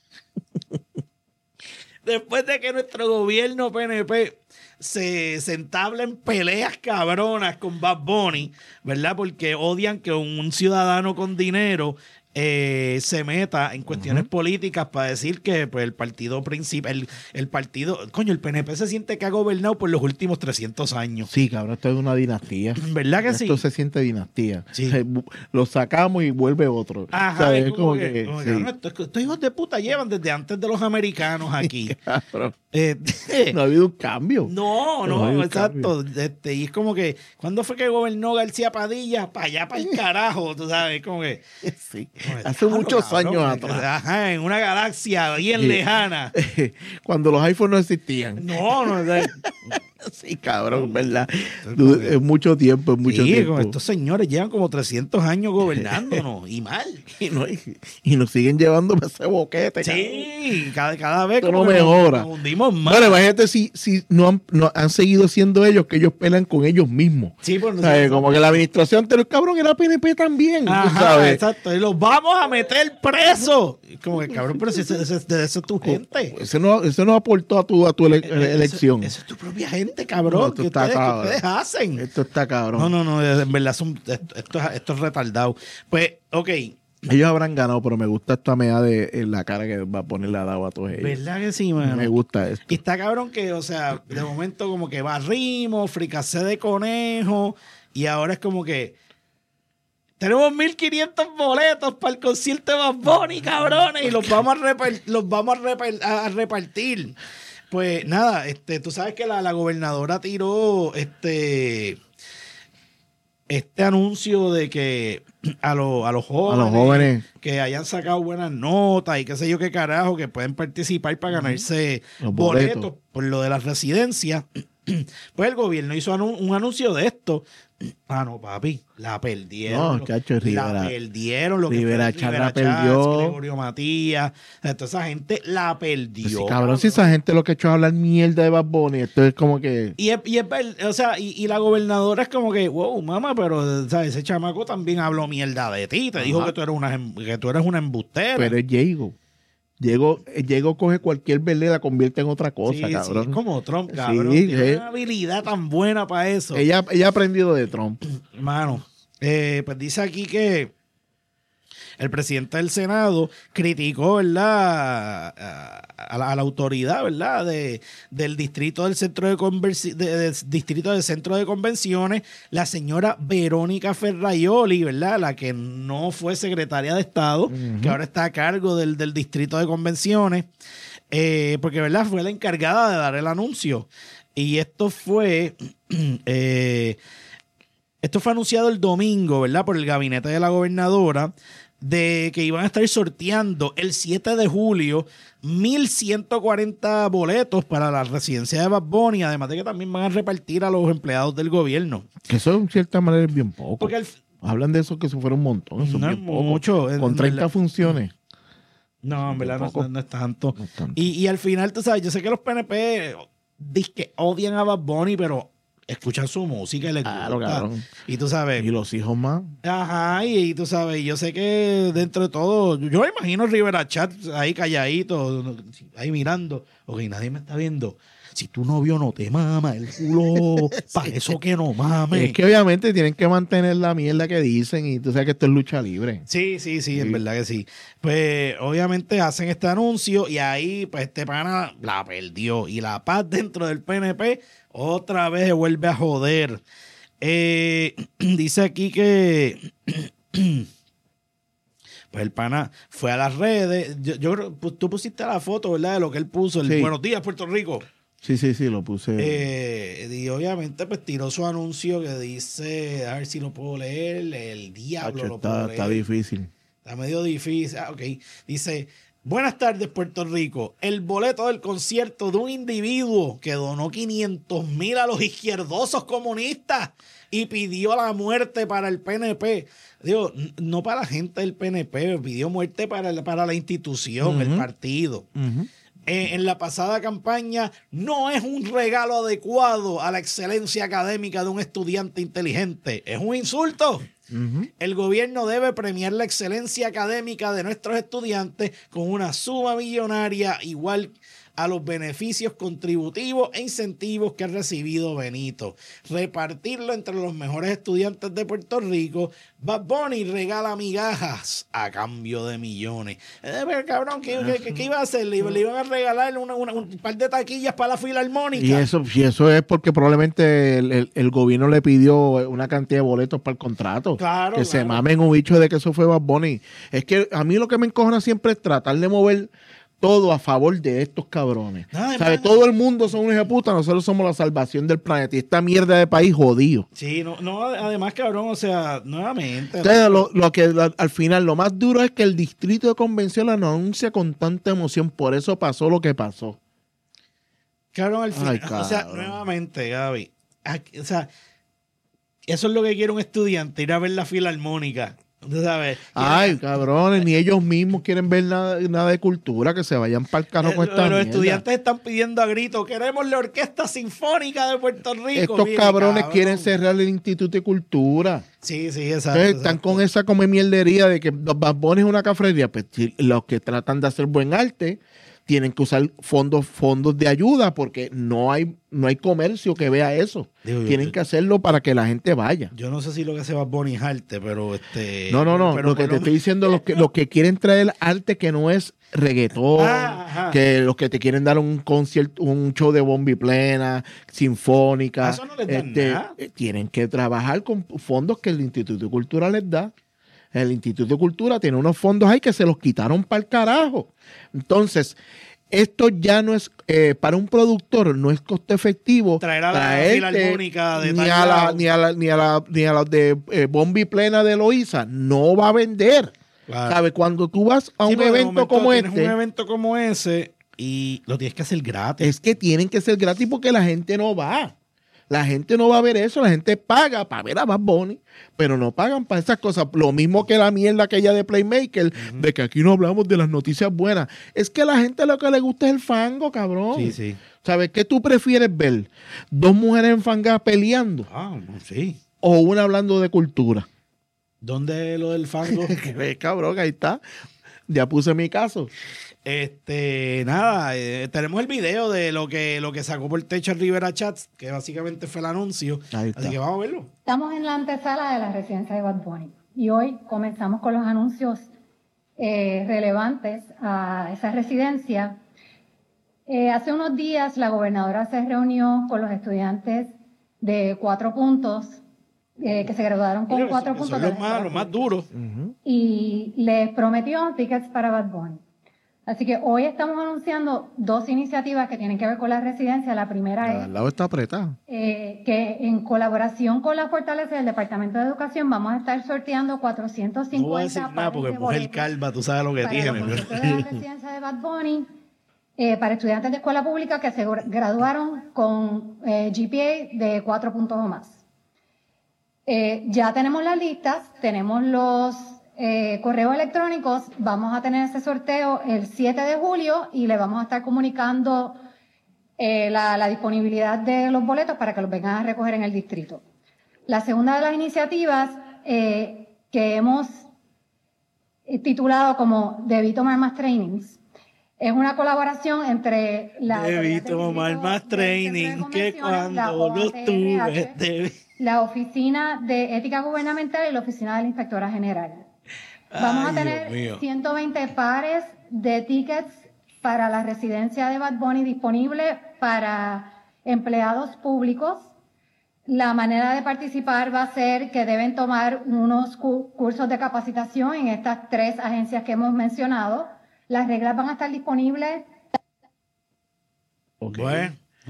Después de que nuestro gobierno PNP se entabla en peleas cabronas con Bad Bunny, ¿verdad? Porque odian que un ciudadano con dinero se meta en cuestiones políticas para decir que pues, el partido principal, el partido, coño, el PNP se siente que ha gobernado por los últimos 300 años. Sí, cabrón, esto es una dinastía. ¿Verdad que sí? Esto se siente dinastía. Sí. Lo sacamos y vuelve otro. Ajá, ¿Sabes? es como que, sí. cabrón, estos hijos de puta llevan desde antes de los americanos aquí. Cabrón. Eh, No ha habido un cambio. No, No hay exacto. Y es como que, ¿cuándo fue que gobernó García Padilla? Para allá, para el carajo, tú sabes, como que... Sí. como que, Hace diablo, muchos cabrón, años atrás. Ajá, en una galaxia bien Sí. lejana. Cuando los iPhones no existían. No, o sea, Sí, cabrón, ¿verdad? como que- Es mucho tiempo, es mucho sí, tiempo. como estos señores llevan como 300 años gobernándonos, y mal. Y nos siguen llevando para ese boquete. cabrón. Sí, cada vez Esto como no que mejora. nos hundimos más. Bueno, imagínate si no han seguido siendo ellos, que ellos pelean con ellos mismos. Sí, pues, ¿Sabes? Como que la administración anterior, cabrón, era PNP también. tú ajá, sabes. exacto. Y los vamos a meter presos. Como que, cabrón, pero si ese es tu gente. Ese no aportó a tu elección. Esa es tu propia gente, cabrón. No, esto que está ustedes, que cabrón. ustedes hacen. Esto está cabrón. No, en verdad esto es retardado. Pues, ok. Ellos habrán ganado, pero me gusta esta mea en la cara que va a poner la dado a todos ellos. ¿Verdad que sí, mano? Me gusta esto. Y está cabrón que, o sea, de momento como que barrimos, fricacé de conejo, y ahora es como que tenemos 1.500 boletos para el concierto de Bad Bunny, cabrones, y los vamos a repartir. Pues nada, tú sabes que la gobernadora tiró este anuncio de que a los jóvenes que hayan sacado buenas notas y qué sé yo qué carajo, que pueden participar para ganarse Los boletos boletos. por lo de las residencias. Pues el gobierno hizo un anuncio de esto. Ah, no, papi, la perdieron. No, chacho, Rivera. La perdieron. Lo que Rivera fue Chatz Rivera la perdió. Chatz, Gregorio Matías. Toda esa gente la perdió. Sí, cabrón, si esa gente lo que ha hecho es hablar mierda de Bad Bunny, esto es como que... O sea, y la gobernadora es como que, wow, mamá, pero ¿sabes? Ese chamaco también habló mierda de ti. Te dijo que tú eres una embustera. Pero es Diego. Diego coge cualquier verdad y la convierte en otra cosa, sí, cabrón. sí, es como Trump, cabrón. Sí, Tiene una habilidad tan buena para eso. Ella ha aprendido de Trump. Hermano, pues dice aquí que el presidente del Senado criticó, ¿verdad?, a la autoridad, ¿verdad?, del distrito del centro distrito del centro de convenciones, la señora Verónica Ferraioli, ¿verdad?, la que no fue secretaria de Estado, que ahora está a cargo del distrito de convenciones, porque, ¿verdad?, fue la encargada de dar el anuncio. Y esto fue anunciado el domingo, ¿verdad?, por el gabinete de la gobernadora, de que iban a estar sorteando el 7 de julio 1.140 boletos para la residencia de Bad Bunny, además de que también van a repartir a los empleados del gobierno. Que eso en cierta manera es bien poco. Porque Hablan de eso que se fueron un montón. Eso No es es bien poco. mucho. Con 30 funciones. No, en verdad Poco. no es tanto. No es tanto. Y al final, tú sabes, yo sé que los PNP que odian a Bad Bunny, pero escuchan su música y les Claro, gusta. cabrón. Y tú sabes... Y los hijos más. Ajá, y tú sabes, yo sé que dentro de todo, yo me imagino Rivera Chat ahí calladito, ahí mirando, ok, nadie me está viendo. Si tu novio no te mama el culo, para eso que no mames. Es que obviamente tienen que mantener la mierda que dicen y tú sabes que esto es lucha libre. Sí, en verdad que sí. Pues obviamente hacen este anuncio y ahí pues este pana la perdió. Y la paz dentro del PNP otra vez se vuelve a joder. Dice aquí que pues el pana fue a las redes. Yo creo, pues, tú pusiste la foto, ¿verdad? De lo que él puso. El Sí. Buenos días, Puerto Rico. Sí, lo puse. Y obviamente pues tiró su anuncio que dice, a ver si lo puedo leer, el diablo Hacho, lo puedo leer. está difícil. Está medio difícil. Ok. Dice, buenas tardes, Puerto Rico. El boleto del concierto de un individuo que donó 500,000 a los izquierdosos comunistas y pidió la muerte para el PNP. Digo, no para la gente del PNP, pidió muerte para la institución, el partido. En la pasada campaña no es un regalo adecuado a la excelencia académica de un estudiante inteligente. Es un insulto. El gobierno debe premiar la excelencia académica de nuestros estudiantes con una suma millonaria igual a los beneficios contributivos e incentivos que ha recibido Benito. Repartirlo entre los mejores estudiantes de Puerto Rico. Bad Bunny regala migajas a cambio de millones. Pero, cabrón, ¿qué iba a hacer? Le iban a regalar un par de taquillas para la filarmónica. Y eso es porque probablemente el gobierno le pidió una cantidad de boletos para el contrato. Claro, que se mamen un bicho de que eso fue Bad Bunny. Es que a mí lo que me encojona siempre es tratar de mover todo a favor de estos cabrones. ¿Sabes? Todo el mundo son unos hijos de puta, nosotros somos la salvación del planeta y esta mierda de país jodido. Sí, no, además, cabrón, o sea, nuevamente. Entonces, lo que al final, lo más duro es que el distrito de convención la anuncia con tanta emoción, por eso pasó lo que pasó. Cabrón, al final, Ay, o sea, cabrón. nuevamente, Gaby, o sea, eso es lo que quiere un estudiante, ir a ver la filarmónica. ¿Tú sabes? Ay, cabrones, ni ellos mismos quieren ver nada de cultura, que se vayan para el carro con esta Los mierda. estudiantes están pidiendo a gritos, queremos la Orquesta Sinfónica de Puerto Rico. Estos Mire, cabrones cabrón. quieren cerrar el Instituto de Cultura. Sí, exacto. Entonces, están con esa come mierdería de que Bad Bunny es una cafrería. Pues los que tratan de hacer buen arte tienen que usar fondos de ayuda porque no hay comercio que vea eso. Tienen que hacerlo para que la gente vaya. Yo no sé si lo que hace Bad Bunny es arte, pero No. pero Lo que te estoy diciendo, los que quieren traer arte que no es reggaetón, Ajá. que los que te quieren dar un concierto, un show de bombi plena, sinfónica, Eso no les dan nada. tienen que trabajar con fondos que el Instituto de Cultura les da. El Instituto de Cultura tiene unos fondos ahí que se los quitaron para el carajo. Entonces, esto ya no es, para un productor, no es costo efectivo. Traer a la traerte filarmónica de ni tal a lado. ni a la de Bombi Plena de Loíza. No va a vender. Claro. ¿Sabes? Cuando tú vas a Sí, un pero de evento momento como tienes este, un evento como ese y lo tienes que hacer gratis. es que tienen que ser gratis porque la gente no va. La gente no va a ver eso, la gente paga para ver a Bad Bunny, pero no pagan para esas cosas. Lo mismo que la mierda aquella de Playmaker, de que aquí no hablamos de las noticias buenas. Es que a la gente lo que le gusta es el fango, cabrón. Sí. ¿Sabes qué tú prefieres ver? ¿Dos mujeres enfangadas peleando? Ah, sí. ¿O una hablando de cultura? ¿Dónde es lo del fango? Cabrón, ahí está. Ya puse mi caso. Nada, tenemos el video de lo que sacó por el techo el Rivera Chats, que básicamente fue el anuncio. Ahí está. Así que vamos a verlo. Estamos en la antesala de la residencia de Bad Bunny y hoy comenzamos con los anuncios relevantes a esa residencia. Hace unos días la gobernadora se reunió con los estudiantes de 4 puntos que se graduaron con Mira, 4 son puntos. los más duros. Y les prometió tickets para Bad Bunny. Así que hoy estamos anunciando 2 iniciativas que tienen que ver con la residencia. La primera es Al lado está apretada. que en colaboración con la Fortaleza del Departamento de Educación vamos a estar sorteando 450 No voy a decir nada porque pares de mujer boletos calva, tú sabes lo que para tiene. los conciertos de la residencia de Bad Bunny para estudiantes de escuela pública que se graduaron con GPA de 4 puntos o más. Ya tenemos las listas, tenemos los correos electrónicos, vamos a tener ese sorteo el 7 de julio y le vamos a estar comunicando la disponibilidad de los boletos para que los vengan a recoger en el distrito. La segunda de las iniciativas que hemos titulado como Debí tomar más trainings es una colaboración entre la Debí tomar más training que cuando lo tuve. La Oficina de Ética Gubernamental y la Oficina de la Inspectora General. Vamos a tener 120 pares de tickets para la residencia de Bad Bunny disponible para empleados públicos. La manera de participar va a ser que deben tomar unos cursos de capacitación en estas 3 agencias que hemos mencionado. Las reglas van a estar disponibles. Bueno.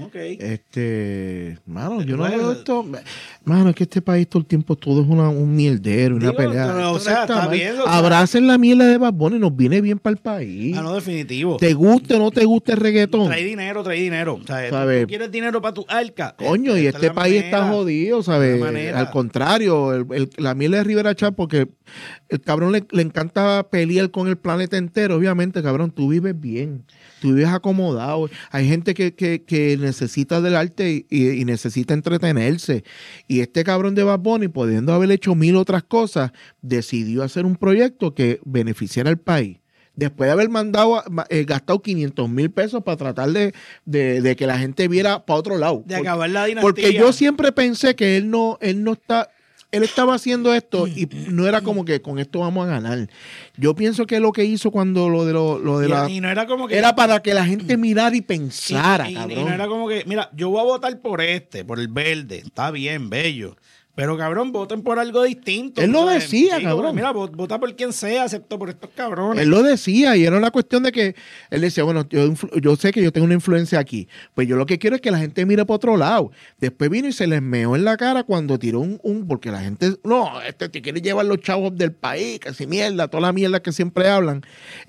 Mano, yo no veo esto. Mano, es que este país todo el tiempo todo es un mierdero, una pelea. O sea, está bien. Abracen la mierda de Bad Bunny, nos viene bien para el país. No, definitivo. ¿Te guste o no te guste el reggaetón? Trae dinero. O sea, ¿tú quieres dinero para tu arca? Coño, y este país está jodido, ¿sabes? Al contrario, la mierda de Rivera Chat, porque el cabrón le encanta pelear con el planeta entero. Obviamente, cabrón, tú vives bien. Tú vives acomodado. Hay gente que necesita del arte y necesita entretenerse. Y este cabrón de Bad Bunny, pudiendo haber hecho 1000 otras cosas, decidió hacer un proyecto que beneficiara al país. Después de haber gastado 500,000 pesos para tratar de que la gente viera para otro lado. De acabar la dinastía. Porque yo siempre pensé que él no está... Él estaba haciendo esto y no era como que con esto vamos a ganar. Yo pienso que lo que hizo cuando lo de la... Y no era como que... Era para que la gente mirara y pensara, cabrón. Y no era como que, mira, yo voy a votar por el verde. Está bien, bello. Pero, cabrón, voten por algo distinto. Él lo decía, cabrón. Mira, vota por quien sea, excepto por estos cabrones. Él lo decía y era una cuestión de que él decía, bueno, yo sé que yo tengo una influencia aquí. Pues yo lo que quiero es que la gente mire para otro lado. Después vino y se les meó en la cara cuando tiró porque la gente, no, te quiere llevar los chavos del país, que si mierda, toda la mierda que siempre hablan.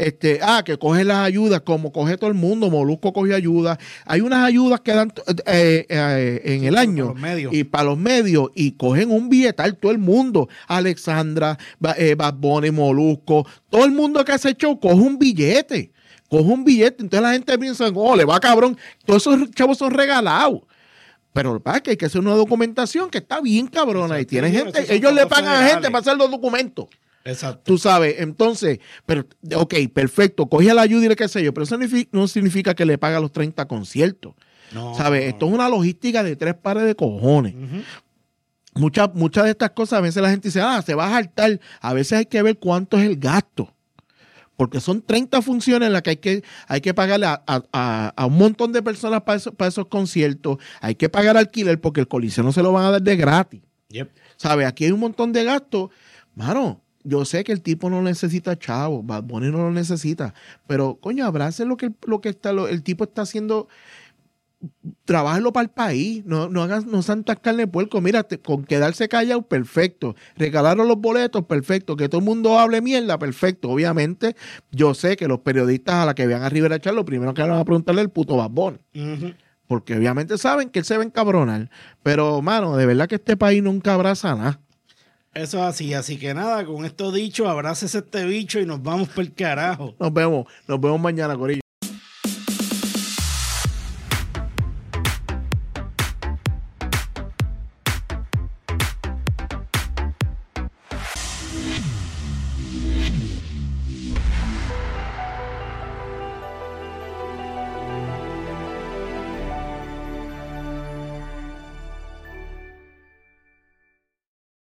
Que coge las ayudas, como coge todo el mundo. Molusco coge ayudas. Hay unas ayudas que dan en el año. Y para los medios. Y cogen un billetal todo el mundo. Alexandra, Bad Bunny, Molusco, todo el mundo que hace show coge un billete. Entonces la gente piensa, le va cabrón. Todos esos chavos son regalados. Pero para que hay que hacer una documentación que está bien cabrona. Y tienen gente, ellos le pagan a gente para hacer los documentos. Exacto. Tú sabes, entonces, pero, ok, perfecto, coge la ayuda y qué sé yo, pero eso no significa que le paga los 30 conciertos. No, ¿sabes? Esto es una logística de 3 pares de cojones. Muchas de estas cosas, a veces la gente dice, se va a saltar. A veces hay que ver cuánto es el gasto. Porque son 30 funciones en las que hay que pagarle a un montón de personas para esos conciertos. Hay que pagar alquiler porque el Coliseo no se lo van a dar de gratis. Yep. ¿Sabes? Aquí hay un montón de gastos. Mano, yo sé que el tipo no necesita chavo, Bad Bunny no lo necesita. Pero, coño, abrace lo que el tipo está haciendo. Trabájenlo para el país, no santas carne de puerco. Mira, con quedarse callado, perfecto. Regalaron los boletos, perfecto. Que todo el mundo hable mierda, perfecto. Obviamente, yo sé que los periodistas a la que vean a Rivera Chat, lo primero que van a preguntarle es el puto Bad Bunny. Porque obviamente saben que él se va a encabronar. Pero, mano, de verdad que este país nunca abraza nada. Eso es así que nada, con esto dicho, abrácese este bicho y nos vamos por el carajo. Nos vemos mañana, corillo.